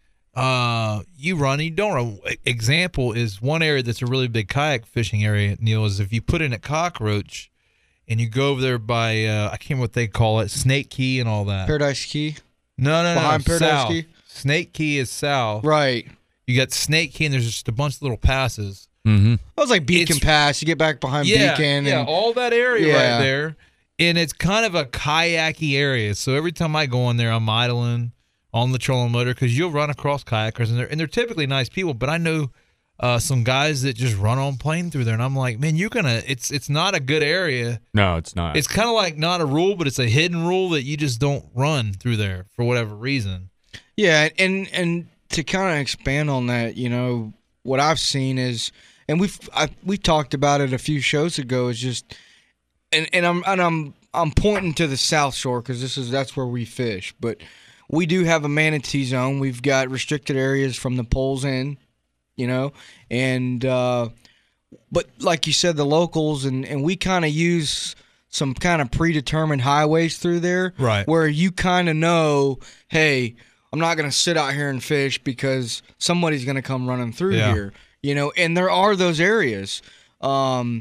uh, you run and you don't run. Example is one area that's a really big kayak fishing area, Neil, is if you put in a Cockroach and you go over there by, uh, I can't remember what they call it, Snake Key and all that. Paradise Key. No, no, no. Behind Paradise south. Key? Snake Key is south. Right. You got Snake Key, and there's just a bunch of little passes. Mm-hmm. That was like Beacon It's- Pass. You get back behind Yeah, Beacon. yeah, and, all that area Yeah. right there. And it's kind of a kayaky area. So every time I go in there, I'm idling on the trolling motor because you'll run across kayakers, and they're, and they're typically nice people. But I know uh, some guys that just run on plane through there, and I'm like, man, you're going to – it's it's not a good area. No, it's not. It's kind of like not a rule, but it's a hidden rule that you just don't run through there for whatever reason. Yeah, and and to kind of expand on that, you know, what I've seen is, and we've I, we talked about it a few shows ago. Is just, and and I'm and I'm I'm pointing to the South Shore because this is that's where we fish, but we do have a manatee zone. We've got restricted areas from the poles in, you know, and uh, but like you said, the locals and and we kind of use some kind of predetermined highways through there, Right. where you kind of know, hey, I'm not going to sit out here and fish because somebody's going to come running through Yeah. here, you know, and there are those areas. Um,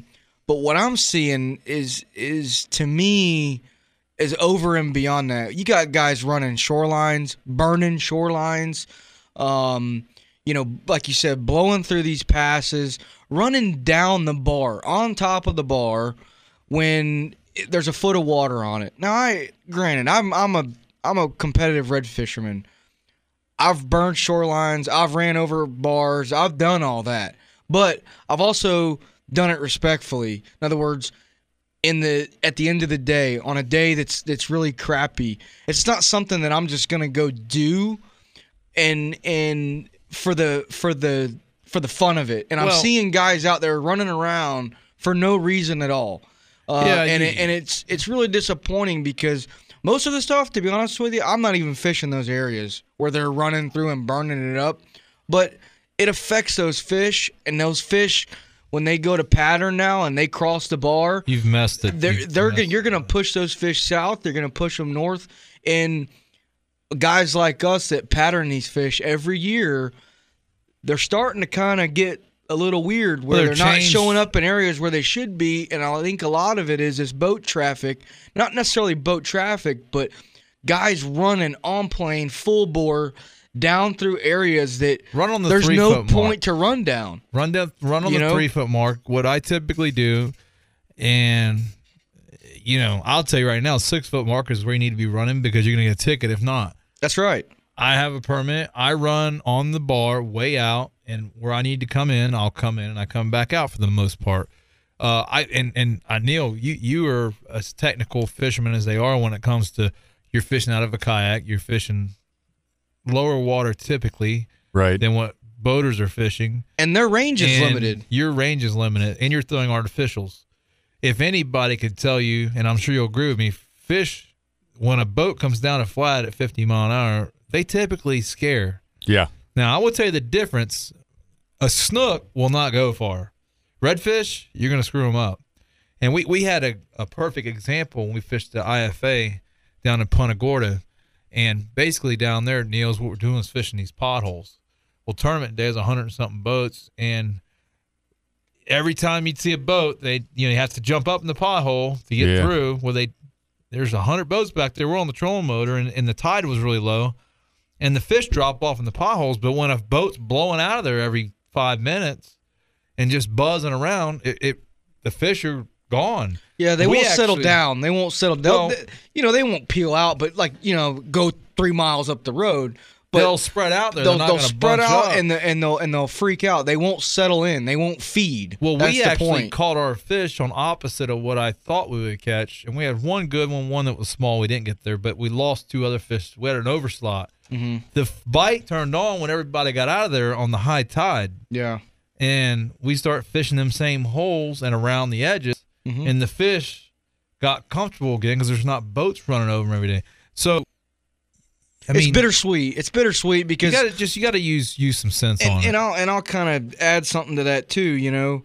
But what I'm seeing is is to me is over and beyond that. You got guys running shorelines, burning shorelines, um, you know, like you said, blowing through these passes, running down the bar, on top of the bar when there's a foot of water on it. Now, I granted, I'm I'm a I'm a competitive red fisherman. I've burned shorelines, I've ran over bars, I've done all that. But I've also done it respectfully. In other words, in the at the end of the day, on a day that's that's really crappy, it's not something that I'm just gonna go do and and for the for the for the fun of it. And I'm Well- seeing guys out there running around for no reason at all. Uh, Yeah, and you- it, and it's it's really disappointing because most of the stuff, to be honest with you, I'm not even fishing those areas where they're running through and burning it up. But it affects those fish, and those fish, when they go to pattern now and they cross the bar, You've messed it. they're You've they're messed gonna, you're going to push those fish south. They're going to push them north, and guys like us that pattern these fish every year, they're starting to kind of get a little weird where Well, they're they're not changed- showing up in areas where they should be. And I think a lot of it is this boat traffic, not necessarily boat traffic, but guys running on plane full bore down through areas that Run on the there's three no foot point mark. to run down. Run down, run on You the know? three foot mark. What I typically do, and you know, I'll tell you right now, six foot mark is where you need to be running because you're gonna get a ticket if not. That's right. I have a permit. I run on the bar way out, and where I need to come in, I'll come in, and I come back out for the most part. Uh, I and and uh, Neil, you you are as technical fisherman as they are when it comes to you're fishing out of a kayak. You're fishing lower water typically, right, than what boaters are fishing, and their range is And limited. Your range is limited, and you're throwing artificials. If anybody could tell you, and I'm sure you'll agree with me, fish when a boat comes down a flat at fifty mile an hour, they typically scare. Yeah. Now, I will tell you the difference. A snook will not go far. Redfish, you're going to screw them up. And we, we had a, a perfect example when we fished the I F A down in Punta Gorda. And basically down there, Neil's what we're doing is fishing these potholes. Well, tournament day is a hundred and something boats. And every time you'd see a boat, they you know you have to jump up in the pothole to get Yeah. through. Well, they there's a hundred boats back there. We're on the trolling motor, and, and the tide was really low. And the fish drop off in the potholes, but when a boat's blowing out of there every five minutes and just buzzing around, it, it the fish are gone. Yeah, they We won't settle actually- down. They won't settle down. Well- They- you know, they won't peel out, but like you know, go three miles up the road. But They'll spread out there. They'll, They're not they'll gonna spread bunch out up. and the, and they'll and they'll freak out. They won't settle in. They won't feed. Well, That's we the actually point. caught our fish on opposite of what I thought we would catch, and we had one good one, one that was small. We didn't get there, but we lost two other fish. We had an overslot. Mm-hmm. The f- bite turned on when everybody got out of there on the high tide. Yeah. And we start fishing them same holes and around the edges, Mhm. and the fish got comfortable again because there's not boats running over them every day. So, I it's mean, bittersweet. It's bittersweet you because got to just you got to use use some sense and, on and it. I'll and I'll kind of add something to that too. You know,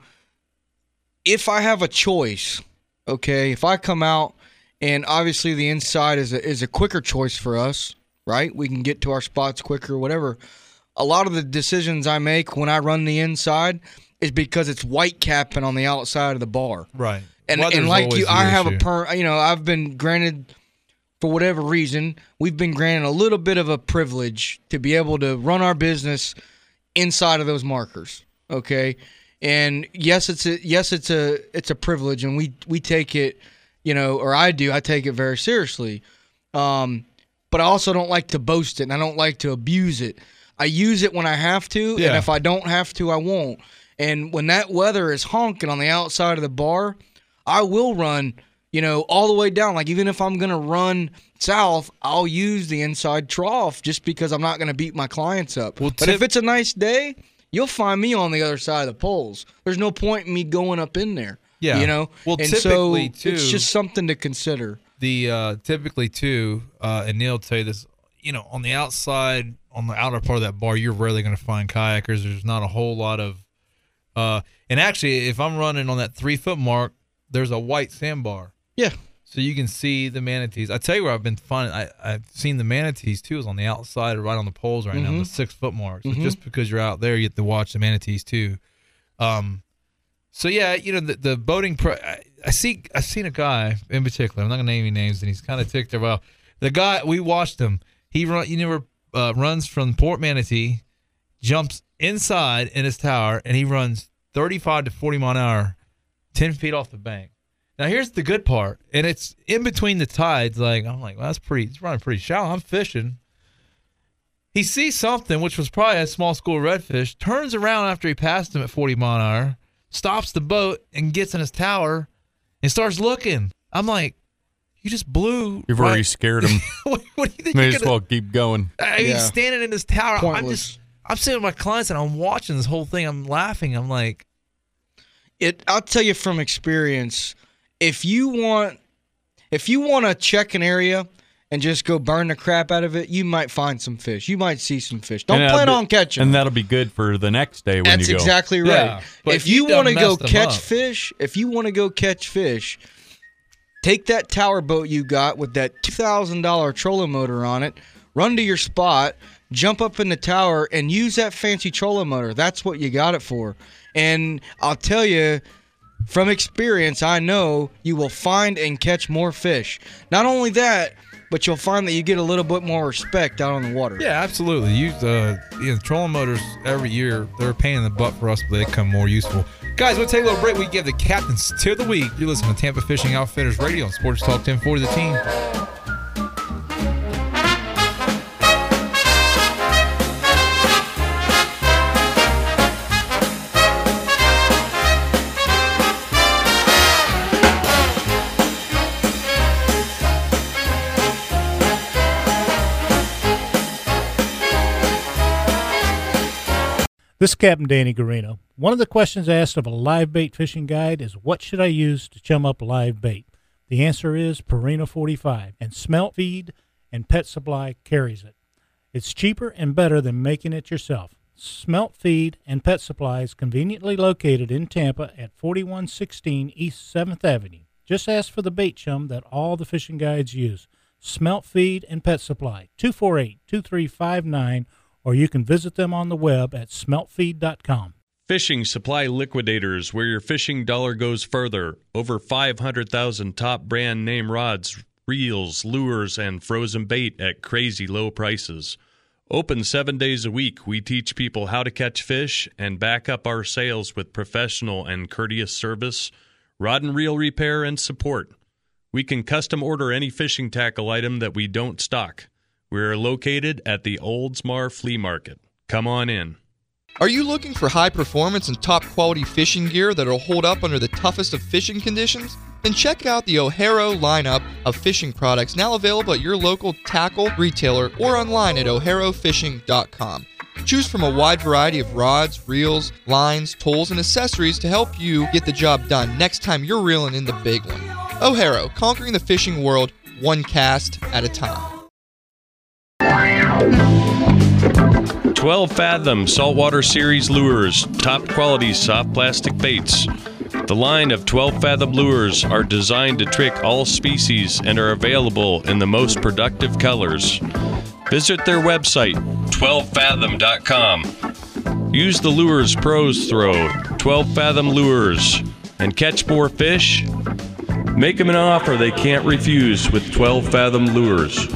if I have a choice, okay, if I come out and obviously the inside is a, is a quicker choice for us, right? We can get to our spots quicker, whatever. A lot of the decisions I make when I run the inside is because it's white capping on the outside of the bar. Right. And Weather's and like always you, the I have a issue. per. You know, I've been granted, for whatever reason, we've been granted a little bit of a privilege to be able to run our business inside of those markers. Okay, and yes, it's a yes, it's a it's a privilege, and we we take it, you know, or I do. I take it very seriously. Um, but I also don't like to boast it, and I don't like to abuse it. I use it when I have to, and Yeah. if I don't have to, I won't. And when that weather is honking on the outside of the bar, I will run, you know, all the way down. Like, even if I'm going to run south, I'll use the inside trough just because I'm not going to beat my clients up. Well, but tip- if it's a nice day, you'll find me on the other side of the poles. There's no point in me going up in there. Yeah. You know? Well, and typically, so it's too- just something to consider. The uh, typically too, uh, and Neil will tell you this. You know, on the outside, on the outer part of that bar, you're rarely going to find kayakers. There's not a whole lot of. Uh, and actually, if I'm running on that three foot mark, there's a white sandbar. Yeah. So you can see the manatees. I tell you where I've been finding. I, I've seen the manatees too. Is on the outside, or right on the poles right now, Mhm. the six foot mark. So Mhm. just because you're out there, you get to watch the manatees too. Um, So yeah, you know the the boating. Pro, I, I see. I seen a guy in particular. I'm not gonna name any names, and he's kind of ticked about the guy. We watched him. He run. You never uh, runs from Port Manatee, jumps inside in his tower, and he runs thirty-five to forty mile an hour, ten feet off the bank. Now here's the good part, and it's in between the tides. Like I'm like, well, that's pretty. It's running pretty shallow. I'm fishing. He sees something, which was probably a small school redfish. Turns around after he passed him at forty mile an hour. Stops the boat and gets in his tower and starts looking. I'm like, you just blew. You've right. already scared him. what, what do you think? May you're as gonna, well keep going. I mean, Yeah. He's standing in his tower. Pointless. I'm just, I'm sitting with my clients and I'm watching this whole thing. I'm laughing. I'm like, It. I'll tell you from experience, if you want, if you want to check an area and just go burn the crap out of it, you might find some fish. You might see some fish. Don't And that'll plan be- on catching And them. that'll be good for the next day when That's you go. exactly right. Yeah, but if you you done want to go messed them catch up. fish, if you want to go catch fish, take that tower boat you got with that two thousand dollars trolling motor on it, run to your spot, jump up in the tower, and use that fancy trolling motor. That's what you got it for. And I'll tell you, from experience, I know you will find and catch more fish. Not only that, but you'll find that you get a little bit more respect out on the water. yeah, absolutely. Use uh, you know, trolling motors every year. They're a pain in the butt for us, but they become more useful. Guys, we'll take a little break. We give the captain's tip of the week. You're listening to Tampa Fishing Outfitters Radio on Sports Talk ten forty The Team. This is Captain Danny Garino. One of the questions asked of a live bait fishing guide is, what should I use to chum up live bait? The answer is Purina forty-five, and Smelt Feed and Pet Supply carries it. It's cheaper and better than making it yourself. Smelt Feed and Pet Supply is conveniently located in Tampa at forty-one sixteen East seventh Avenue. Just ask for the bait chum that all the fishing guides use. Smelt Feed and Pet Supply, two four eight, two three five nine, or you can visit them on the web at smelt feed dot com. Fishing Supply Liquidators, where your fishing dollar goes further. Over five hundred thousand top brand name rods, reels, lures, and frozen bait at crazy low prices. Open seven days a week, we teach people how to catch fish and back up our sales with professional and courteous service, rod and reel repair, and support. We can custom order any fishing tackle item that we don't stock. We're located at the Oldsmar Flea Market. Come on in. Are you looking for high performance and top quality fishing gear that'll hold up under the toughest of fishing conditions? Then check out the O'Haro lineup of fishing products now available at your local tackle retailer or online at o'haro fishing dot com. Choose from a wide variety of rods, reels, lines, tools, and accessories to help you get the job done next time you're reeling in the big one. O'Haro, conquering the fishing world one cast at a time. twelve Fathom Saltwater Series Lures, top quality soft plastic baits. The line of twelve Fathom lures are designed to trick all species and are available in the most productive colors. Visit their website, twelve fathom dot com. Use the lures pros throw, twelve Fathom Lures, and catch more fish. Make them an offer they can't refuse with twelve Fathom Lures.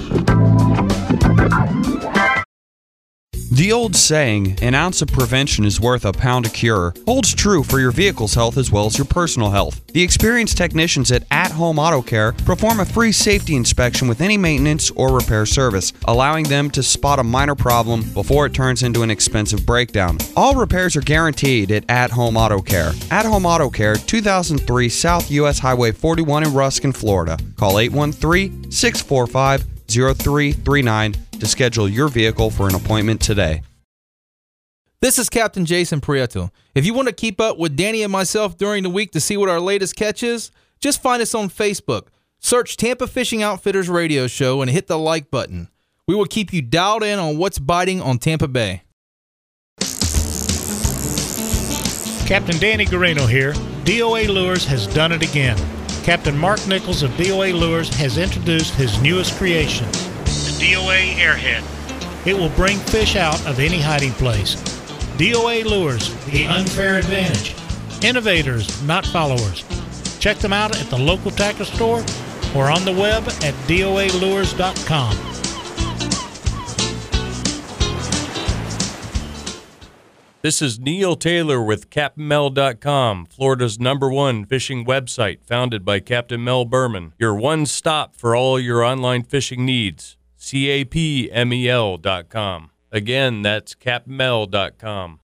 The old saying, an ounce of prevention is worth a pound of cure, holds true for your vehicle's health as well as your personal health. The experienced technicians at At Home Auto Care perform a free safety inspection with any maintenance or repair service, allowing them to spot a minor problem before it turns into an expensive breakdown. All repairs are guaranteed at At Home Auto Care. At Home Auto Care, two thousand three South U S Highway forty-one in Ruskin, Florida. Call eight one three, six four five, zero three three nine to schedule your vehicle for an appointment today. This is Captain Jason Prieto. If you want to keep up with Danny and myself during the week to see what our latest catch is, just find us on Facebook. Search Tampa Fishing Outfitters Radio Show and hit the like button. We will keep you dialed in on what's biting on Tampa Bay. Captain Danny Garino here. D O A Lures has done it again. Captain Mark Nichols of D O A Lures has introduced his newest creation, the D O A Airhead. It will bring fish out of any hiding place. D O A Lures, the unfair advantage. Innovators, not followers. Check them out at the local tackle store or on the web at D O A lures dot com. This is Neil Taylor with Captain Mel dot com, Florida's number one fishing website, founded by Captain Mel Berman. Your one stop for all your online fishing needs. C A P M E L dot com. Again, that's Captain Mel dot com.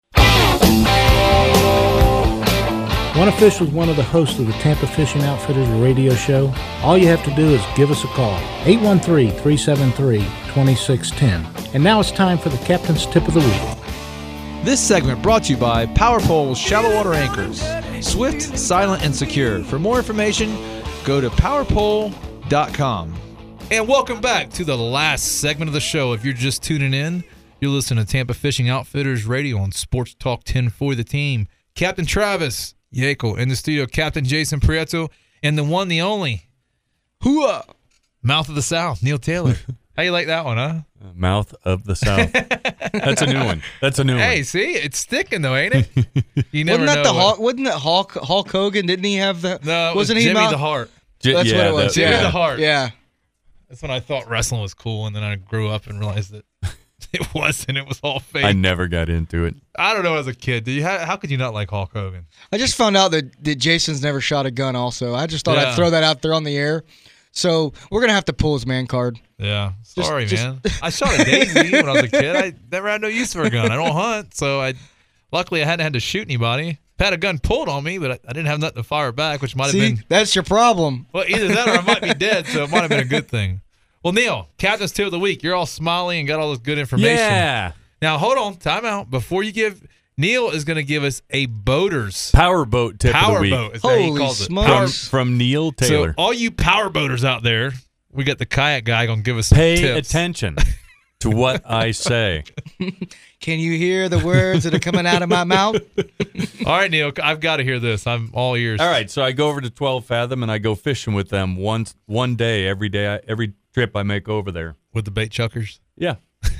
Want to fish with one of the hosts of the Tampa Fishing Outfitters radio show? All you have to do is give us a call, eight one three, three seven three, two six one zero. And now it's time for the Captain's Tip of the Week. This segment brought to you by Power Pole's Shallow Water Anchors. Swift, silent, and secure. For more information, go to power pole dot com. And welcome back to the last segment of the show. If you're just tuning in, you're listening to Tampa Fishing Outfitters Radio on Sports Talk ten forty The Team. Captain Travis Yackel in the studio, Captain Jason Prieto, and the one, the only, hooah, Mouth of the South, Neil Taylor. How you like that one, huh? Mouth of the South. That's a new one. That's a new hey, one. see, it's sticking though, ain't it? You never wasn't that know the what- Hulk? Wasn't that Hulk? Hulk Hogan? Didn't he have the? No, it was wasn't he Jimmy Mount- the Heart. That's yeah, what it was. that- Jimmy yeah. the Heart. Yeah. That's when I thought wrestling was cool, and then I grew up and realized that it wasn't. It was all fake. I never got into it. I don't know as a kid. Did you? How, how could you not like Hulk Hogan? I just found out that, that Jason's never shot a gun. Also, I just thought Yeah. I'd throw that out there on the air. So we're gonna have to pull his man card. Yeah, Just- sorry, just- man. I shot a daisy when I was a kid. I never had no use for a gun. I don't hunt, so I luckily I hadn't had to shoot anybody. I had a gun pulled on me, but I, I didn't have nothing to fire back, which might have See, been that's your problem. well either that or I might be dead, so it might have been a good thing. Well, Neil, Captain's Tip of the Week. You're all smiley and got all this good information. Yeah. Now hold on, time out. Before you give, Neil is going to give us a boaters Power boat tip power of the week. boat. Is that he Holy calls it? smokes. Power- From, from Neil Taylor. So all you power boaters out there, we got the kayak guy going to give us some Pay tips. attention to what I say. Can you hear the words that are coming out of my mouth? All right, Neil, I've got to hear this. I'm all ears. All right, so I go over to twelve Fathom and I go fishing with them once one day every day I, every trip I make over there. With the bait chuckers? Yeah.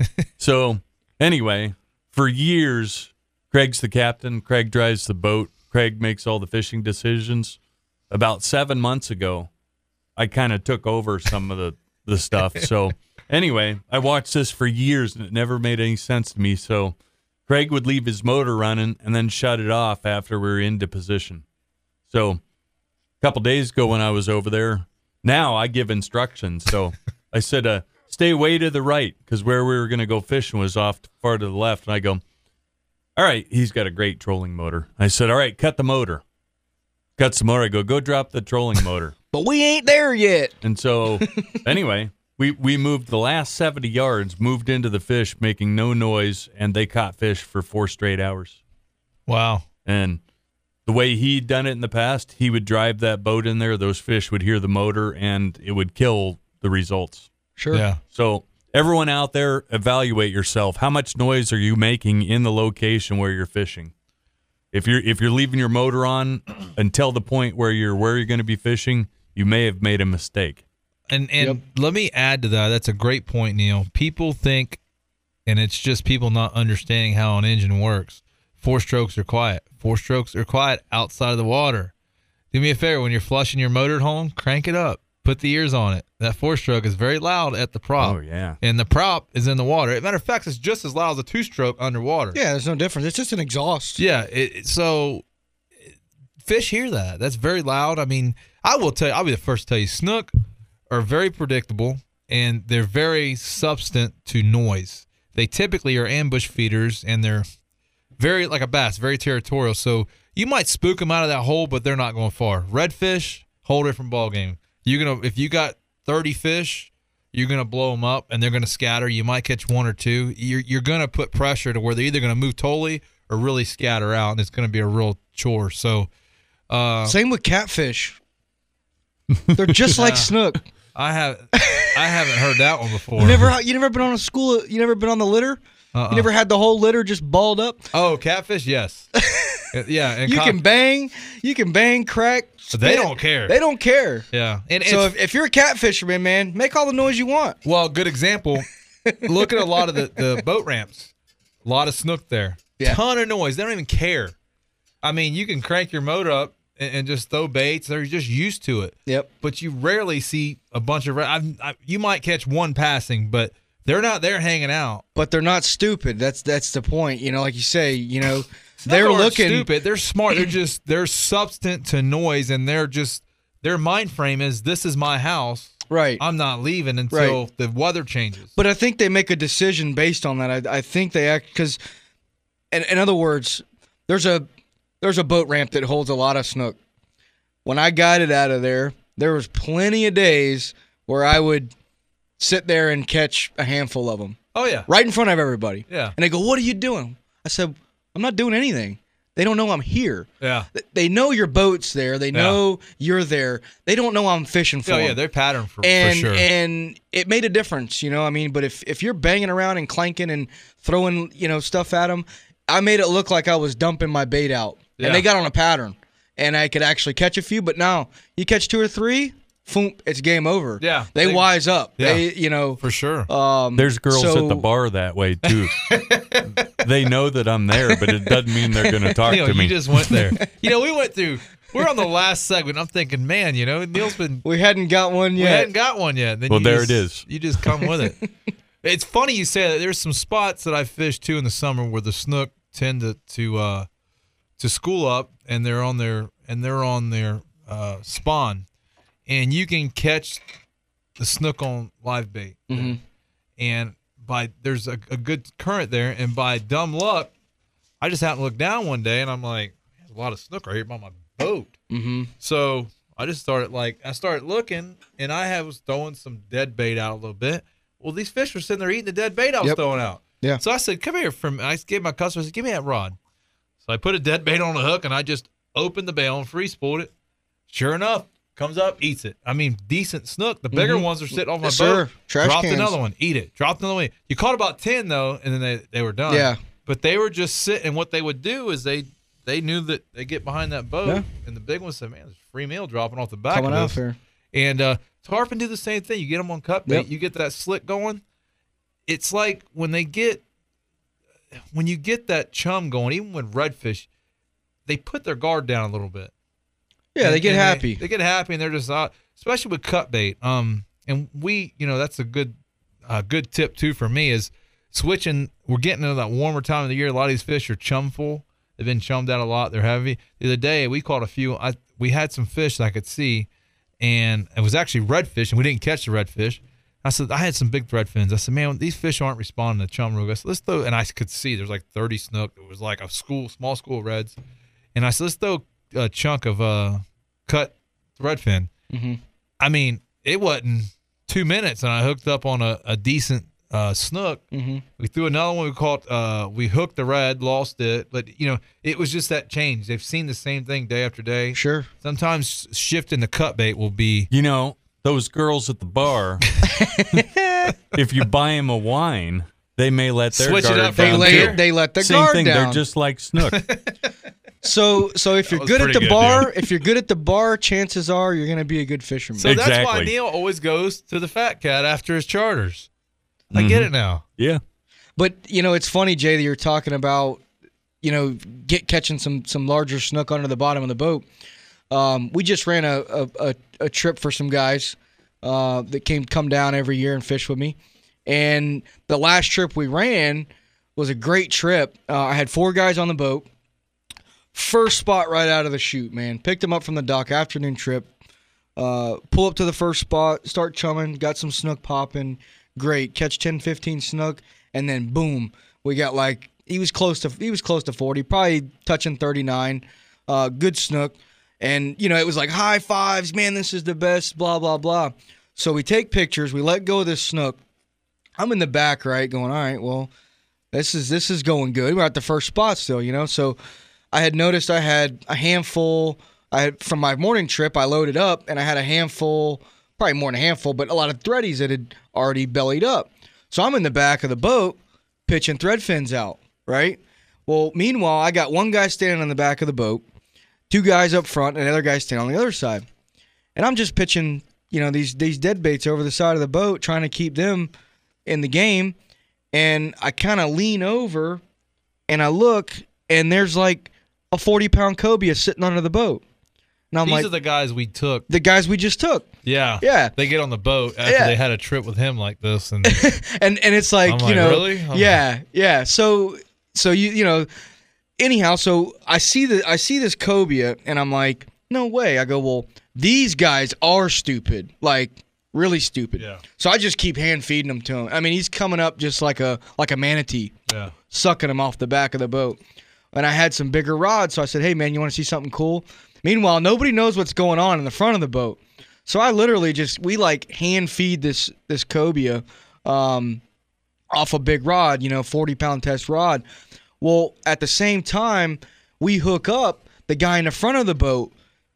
So anyway, for years, Craig's the captain. Craig drives the boat. Craig makes all the fishing decisions. About seven months ago, I kind of took over some of the, the stuff. So anyway, I watched this for years, and it never made any sense to me. So Craig would leave his motor running and then shut it off after we were into position. So a couple days ago when I was over there, now I give instructions. So I said, uh, stay way to the right, because where we were going to go fishing was off far to the left. And I go, all right, he's got a great trolling motor. I said, all right, cut the motor. Cuts the motor. I go, go drop the trolling motor. But we ain't there yet. And so, anyway, we, we moved the last seventy yards, moved into the fish, making no noise, and they caught fish for four straight hours. Wow. And the way he'd done it in the past, he would drive that boat in there, those fish would hear the motor, and it would kill the results. Sure. Yeah. So everyone out there, evaluate yourself. How much noise are you making in the location where you're fishing? If you're if you're leaving your motor on until the point where you're where you're going to be fishing, you may have made a mistake. And and Yep. let me add to that. That's a great point, Neil. People think, and it's just people not understanding how an engine works. Four strokes are quiet. Four strokes are quiet outside of the water. Do me a favor, when you're flushing your motor at home, crank it up. Put the ears on it. That four stroke is very loud at the prop. Oh, yeah. And the prop is in the water. As a matter of fact, it's just as loud as a two stroke underwater. Yeah, there's no difference. It's just an exhaust. Yeah. It, it- so fish hear that. That's very loud. I mean, I will tell you, I'll be the first to tell you, snook are very predictable and they're very substant to noise. They typically are ambush feeders and they're very, like a bass, very territorial. So you might spook them out of that hole, but they're not going far. Redfish, whole different ball game. You're gonna if you got thirty fish, you're gonna blow them up and they're gonna scatter. You might catch one or two. You're you're gonna put pressure to where they're either gonna move totally or really scatter out, and it's gonna be a real chore. So, uh, Same with catfish. They're just like Yeah. snook. I have I haven't heard that one before. You never you never been on a school. You never been on the litter. Uh-uh. You never had the whole litter just balled up. Oh, catfish, yes. yeah, and You co- can bang. You can bang, crack. But they spit. don't care. They don't care. Yeah, and So it's- if, if you're a catfisherman, man, make all the noise you want. Well, good example. Look at a lot of the, the boat ramps. A lot of snook there. Yeah. Ton of noise. They don't even care. I mean, you can crank your motor up and, and just throw baits. They're just used to it. Yep. But you rarely see a bunch of. I've, I, you might catch one passing, but they're not there hanging out. But they're not stupid. That's that's the point. You know, like you say, you know, they're they're looking stupid. They're smart. They're just they're substance to noise, and they're just their mind frame is this is my house. Right. I'm not leaving until Right. the weather changes. But I think they make a decision based on that. I, I think they act because, in, in other words, there's a there's a boat ramp that holds a lot of snook. When I got it out of there, there was plenty of days where I would sit there and catch a handful of them. Oh yeah, right in front of everybody. Yeah. And they go, "What are you doing?" I said, "I'm not doing anything." They don't know I'm here. Yeah. They know your boat's there. They know you're there. They don't know I'm fishing for Oh them. yeah, they're pattern for, and for sure. and it made a difference, you know. I mean, but if if you're banging around and clanking and throwing, you know, stuff at them, I made it look like I was dumping my bait out, Yeah. and they got on a pattern, and I could actually catch a few. But now you catch two or three, boom, it's game over. Yeah, they, they- wise up. Yeah. They, you know, for sure. Um, There's girls so- at the bar that way too. They know that I'm there, but it doesn't mean they're going to talk Neil, to me. you just went there. You know, we went through. We're on the last segment. I'm thinking, man, you know, Neil's been. We hadn't got one We yet. hadn't got one yet. Then Well, you there just- it is. You just come with it. It's funny you say that. There's some spots that I fished too in the summer where the snook tend to to uh, to school up, and they're on their and they're on their uh, spawn, and you can catch the snook on live bait. Mhm. And by there's a, a good current there, and by dumb luck, I just happened to look down one day, and I'm like, there's a lot of snook right here by my boat. Mm-hmm. So I just started like I started looking, and I had, was throwing some dead bait out a little bit. Well, these fish were sitting there eating the dead bait I was Yep. throwing out. Yeah. So I said, "Come here." From I gave my customer, I said, "Give me that rod." So I put a dead bait on the hook, and I just opened the bail and free spooled it. Sure enough, comes up, eats it. I mean, decent snook. The bigger Mhm. ones are sitting off my Yes, boat. sir. Trash Dropped cans. another one, eat it. Dropped another one. You caught about ten though, and then they, they were done. Yeah. But they were just sitting. And what they would do is they they knew that they get behind that boat, Yeah. and the big one said, "Man, there's free meal dropping off the back Coming of out this." here. And uh, tarpon do the same thing. You get them on cut bait, Yep. you get that slick going. It's like when they get when you get that chum going, even with redfish, they put their guard down a little bit. Yeah, they And- get and happy. They, get happy, and they're just out, especially with cut bait. Um, and we, you know, that's a good, uh, good tip too for me is switching. We're getting into that warmer time of the year. A lot of these fish are chum full. They've been chummed out a lot. They're heavy. The other day we caught a few. I we had some fish that I could see, and it was actually redfish, and we didn't catch the redfish. I said I had some big thread fins. I said, man, these fish aren't responding to chum real good. I said, let's throw, and I could see there's like thirty snook. It was like a school, small school of reds, and I said, let's throw a chunk of uh cut threadfin. Mm-hmm. I mean, it wasn't two minutes, and I hooked up on a, a decent uh, snook. Mm-hmm. We threw another one. We caught. Uh, we hooked the red, lost it, but you know, it was just that change. They've seen the same thing day after day. Sure. Sometimes shifting the cut bait will be. You know, those girls at the bar, if you buy them a wine, they may let their Switch it guard up for down They lay too. it- they let the Same guard thing. down. They're just like snook. So, so if you're was good at pretty the good, bar, Neil. if you're good at the bar, chances are you're going to be a good fisherman. So that's why Exactly. Neil always goes to the Fat Cat after his charters. I get it now. Yeah. But you know, it's funny, Jay, that you're talking about, you know, get catching some some larger snook under the bottom of the boat. Um, we just ran a a, a, a trip for some guys uh, that came come down every year and fish with me. And the last trip we ran was a great trip. Uh, I had four guys on the boat. First spot right out of the chute, man. Picked them up from the dock, afternoon trip. Uh, pull up to the first spot, start chumming, got some snook popping. Great. Catch ten, fifteen snook, and then boom, we got like he was close to he was close to forty, probably touching thirty-nine. Uh, good snook. And you know, it was like high fives, man, this is the best, blah, blah, blah. So we take pictures, we let go of this snook. I'm in the back, right, going, all right, well, this is this is going good. We're at the first spot still, you know. So I had noticed I had a handful. I had from my morning trip. I loaded up, and I had a handful, probably more than a handful, but a lot of threadies that had already bellied up. So I'm in the back of the boat pitching thread fins out, right? Well, meanwhile, I got one guy standing on the back of the boat, two guys up front, and another guy standing on the other side, and I'm just pitching, you know, these these dead baits over the side of the boat, trying to keep them in the game. And I kind of lean over, and I look, and there's like a forty pound cobia sitting under the boat. And I'm These like, are the guys we took. the guys we just took. Yeah. Yeah. They get on the boat after Yeah. they had a trip with him like this. And and and it's like, I'm you like, know, really? I'm yeah, yeah. So so you you know, anyhow, so I see the I see this cobia and I'm like, no way. I go, well, these guys are stupid, like really stupid. Yeah. So I just keep hand feeding them to him. I mean, he's coming up just like a like a manatee, Yeah. sucking him off the back of the boat. And I had some bigger rods, so I said, hey man, you want to see something cool? Meanwhile, nobody knows what's going on in the front of the boat. So I literally just, we like hand feed this this cobia um, off a big rod, you know, forty pound test rod. Well, at the same time, we hook up, the guy in the front of the boat,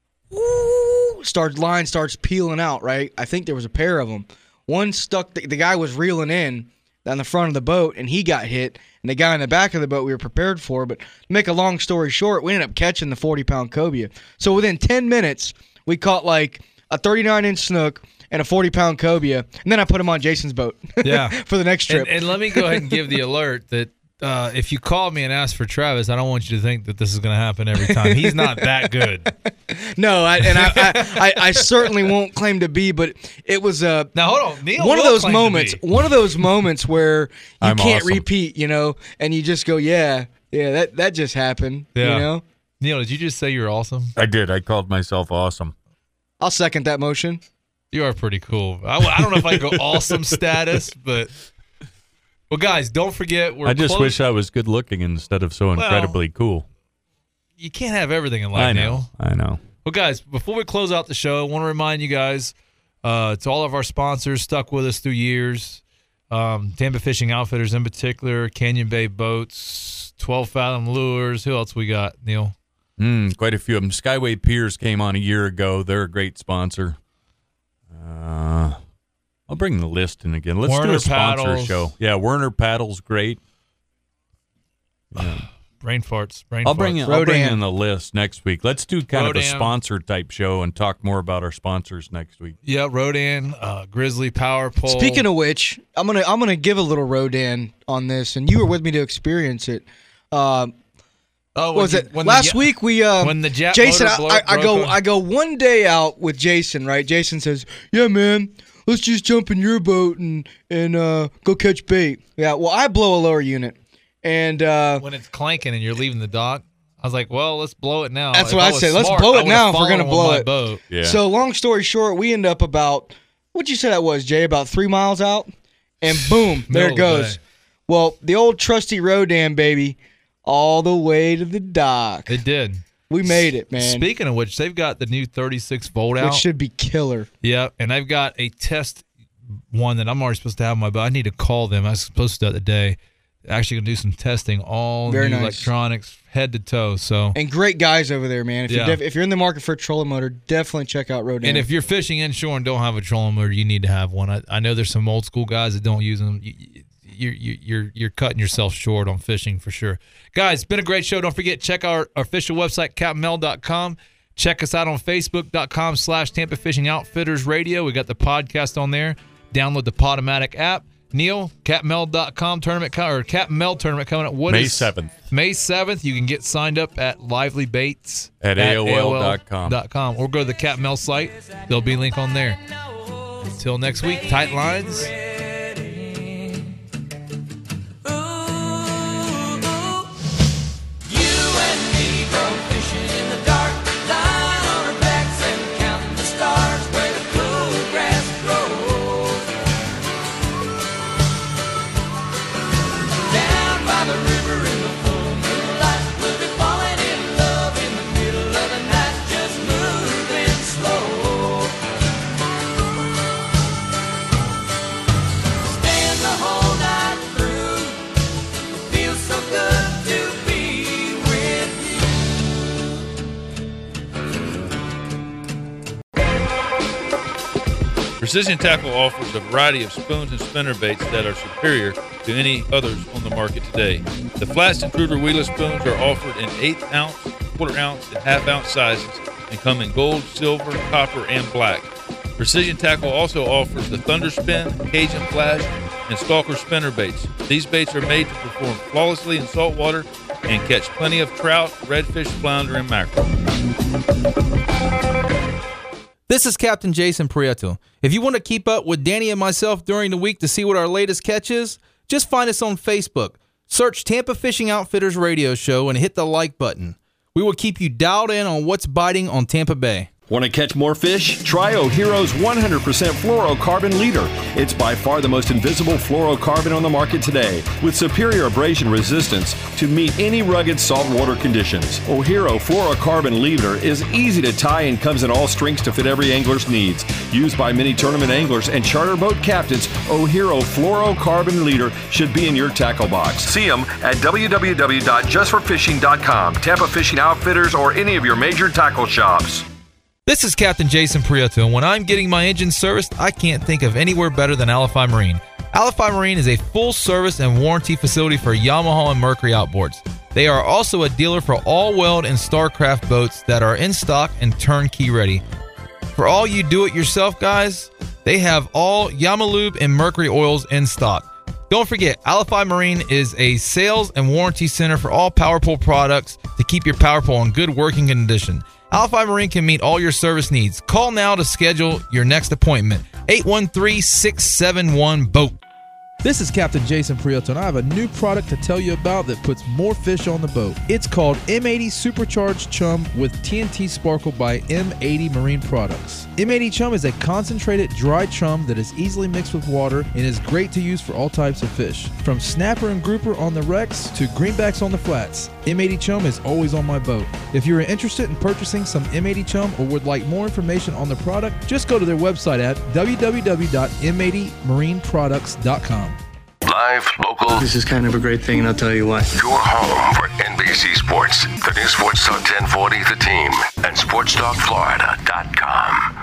woo, start, line starts peeling out, right? I think there was a pair of them. One stuck, the, the guy was reeling in on the front of the boat, and he got hit. And the guy in the back of the boat we were prepared for. But to make a long story short, we ended up catching the forty pound cobia. So within ten minutes, we caught like a thirty-nine inch snook and a forty pound cobia. And then I put him on Jason's boat Yeah. for the next trip. And, and let me go ahead and give the alert that uh, if you call me and ask for Travis, I don't want you to think that this is going to happen every time. He's not that good. No, I, and I, I, I, I certainly won't claim to be, but it was uh, now hold on, Neil. one of will those claim to moments. be. One of those moments where you I'm can't awesome. repeat, you know, and you just go, yeah, yeah, that that just happened. Yeah. You know, Neil, did you just say you're awesome? I did. I called myself awesome. I'll second that motion. You are pretty cool. I, I don't know if I go awesome status, but well, guys, don't forget we're. I just close- wish I was good looking instead of so incredibly cool. You can't have everything in life, I know. Neil. I know. Well, guys, before we close out the show, I want to remind you guys, uh, to all of our sponsors stuck with us through years, um, Tampa Fishing Outfitters in particular, Canyon Bay Boats, twelve Fathom Lures. Who else we got, Neil? Mm, quite a few of them. Skyway Piers came on a year ago. They're a great sponsor. Uh, I'll bring the list in again. Let's do Werner a sponsor Paddles. show. Yeah, Werner Paddles, great. Yeah. Brain farts. Brain I'll farts. bring in, I'll bring Rodan. in the list next week. Let's do kind of a Rodan. sponsor type show and talk more about our sponsors next week. Yeah, Rodan, uh, Grizzly Power Pole. Speaking of which, I'm gonna I'm gonna give a little Rodan on this, and you were with me to experience it. Um, oh, what was you- it when the last Ja- week? We um, when the Jap Jason, motor I, blow- I, I broke go on- I go one day out with Jason. Right? Jason says, "Yeah, man, let's just jump in your boat and and uh, go catch bait." Yeah. Well, I blow a lower unit, and uh, when it's clanking and you're leaving the dock, I was like, well, let's blow it now. That's If what I was said. Let's smart, blow I it would've now if we're followed gonna him on blow my it. boat. Yeah. So long story short, we end up about what'd you say that was, Jay? About three miles out, and boom, there Middle it of the goes. day. Well, the old trusty Rodan, baby, all the way to the dock. It did. We made it, man. Speaking of which, they've got the new thirty-six volt Which out. should be killer. Yeah, and I've got a test one that I'm already supposed to have on my boat. I need to call them. I was supposed to the other day. Actually, gonna do some testing, all Very new nice. electronics, head to toe. So, And great guys over there, man. If Yeah. you're def- if you're in the market for a trolling motor, definitely check out Rodan. and if you're fishing inshore and don't have a trolling motor, you need to have one. I, I know there's some old school guys that don't use them. You, you, you, you're you're cutting yourself short on fishing for sure. Guys, it's been a great show. Don't forget, check our, our official website, captain mel dot com. Check us out on facebook.com slash Tampa Fishing Outfitters Radio. We got the podcast on there. Download the Podomatic app. Neil, captain mel dot com tournament co- or Captain Mel tournament coming up. What May is- seventh. May seventh. You can get signed up at Lively Baits At A O L dot com. dot com or go to the Captain Mel site. There'll be a link on there. Until next week, tight lines. Precision Tackle offers a variety of spoons and spinner baits that are superior to any others on the market today. The Flats Intruder Wheeler spoons are offered in eighth ounce, quarter ounce, and half ounce sizes and come in gold, silver, copper, and black. Precision Tackle also offers the Thunder Spin, Cajun Flash, and Stalker spinner baits. These baits are made to perform flawlessly in saltwater and catch plenty of trout, redfish, flounder, and mackerel. This is Captain Jason Prieto. If you want to keep up with Danny and myself during the week to see what our latest catch is, just find us on Facebook. Search Tampa Fishing Outfitters Radio Show and hit the like button. We will keep you dialed in on what's biting on Tampa Bay. Want to catch more fish? Try O'Hero's one hundred percent fluorocarbon leader. It's by far the most invisible fluorocarbon on the market today, with superior abrasion resistance to meet any rugged saltwater conditions. O'Hero fluorocarbon leader is easy to tie and comes in all strengths to fit every angler's needs. Used by many tournament anglers and charter boat captains, O'Hero fluorocarbon leader should be in your tackle box. See them at w w w dot just for fishing dot com, Tampa Fishing Outfitters, or any of your major tackle shops. This is Captain Jason Prieto, and when I'm getting my engine serviced, I can't think of anywhere better than Alify Marine. Alify Marine is a full-service and warranty facility for Yamaha and Mercury outboards. They are also a dealer for all Weld and Starcraft boats that are in stock and turnkey ready. For all you do-it-yourself guys, they have all Yamalube and Mercury oils in stock. Don't forget, Alify Marine is a sales and warranty center for all PowerPole products to keep your PowerPole in good working condition. Alify Marine can meet all your service needs. Call now to schedule your next appointment. eight one three, six seven one, B O A T. This is Captain Jason Prieto, and I have a new product to tell you about that puts more fish on the boat. It's called M eighty Supercharged Chum with T N T Sparkle by M eighty Marine Products. M eighty Chum is a concentrated dry chum that is easily mixed with water and is great to use for all types of fish. From snapper and grouper on the wrecks to greenbacks on the flats, M eighty Chum is always on my boat. If you are interested in purchasing some M eighty Chum or would like more information on the product, just go to their website at w w w dot m eighty marine products dot com. Live, local. This is kind of a great thing, and I'll tell you why. Your home for N B C Sports, the new Sports Talk ten forty, The Team, and sports talk florida dot com.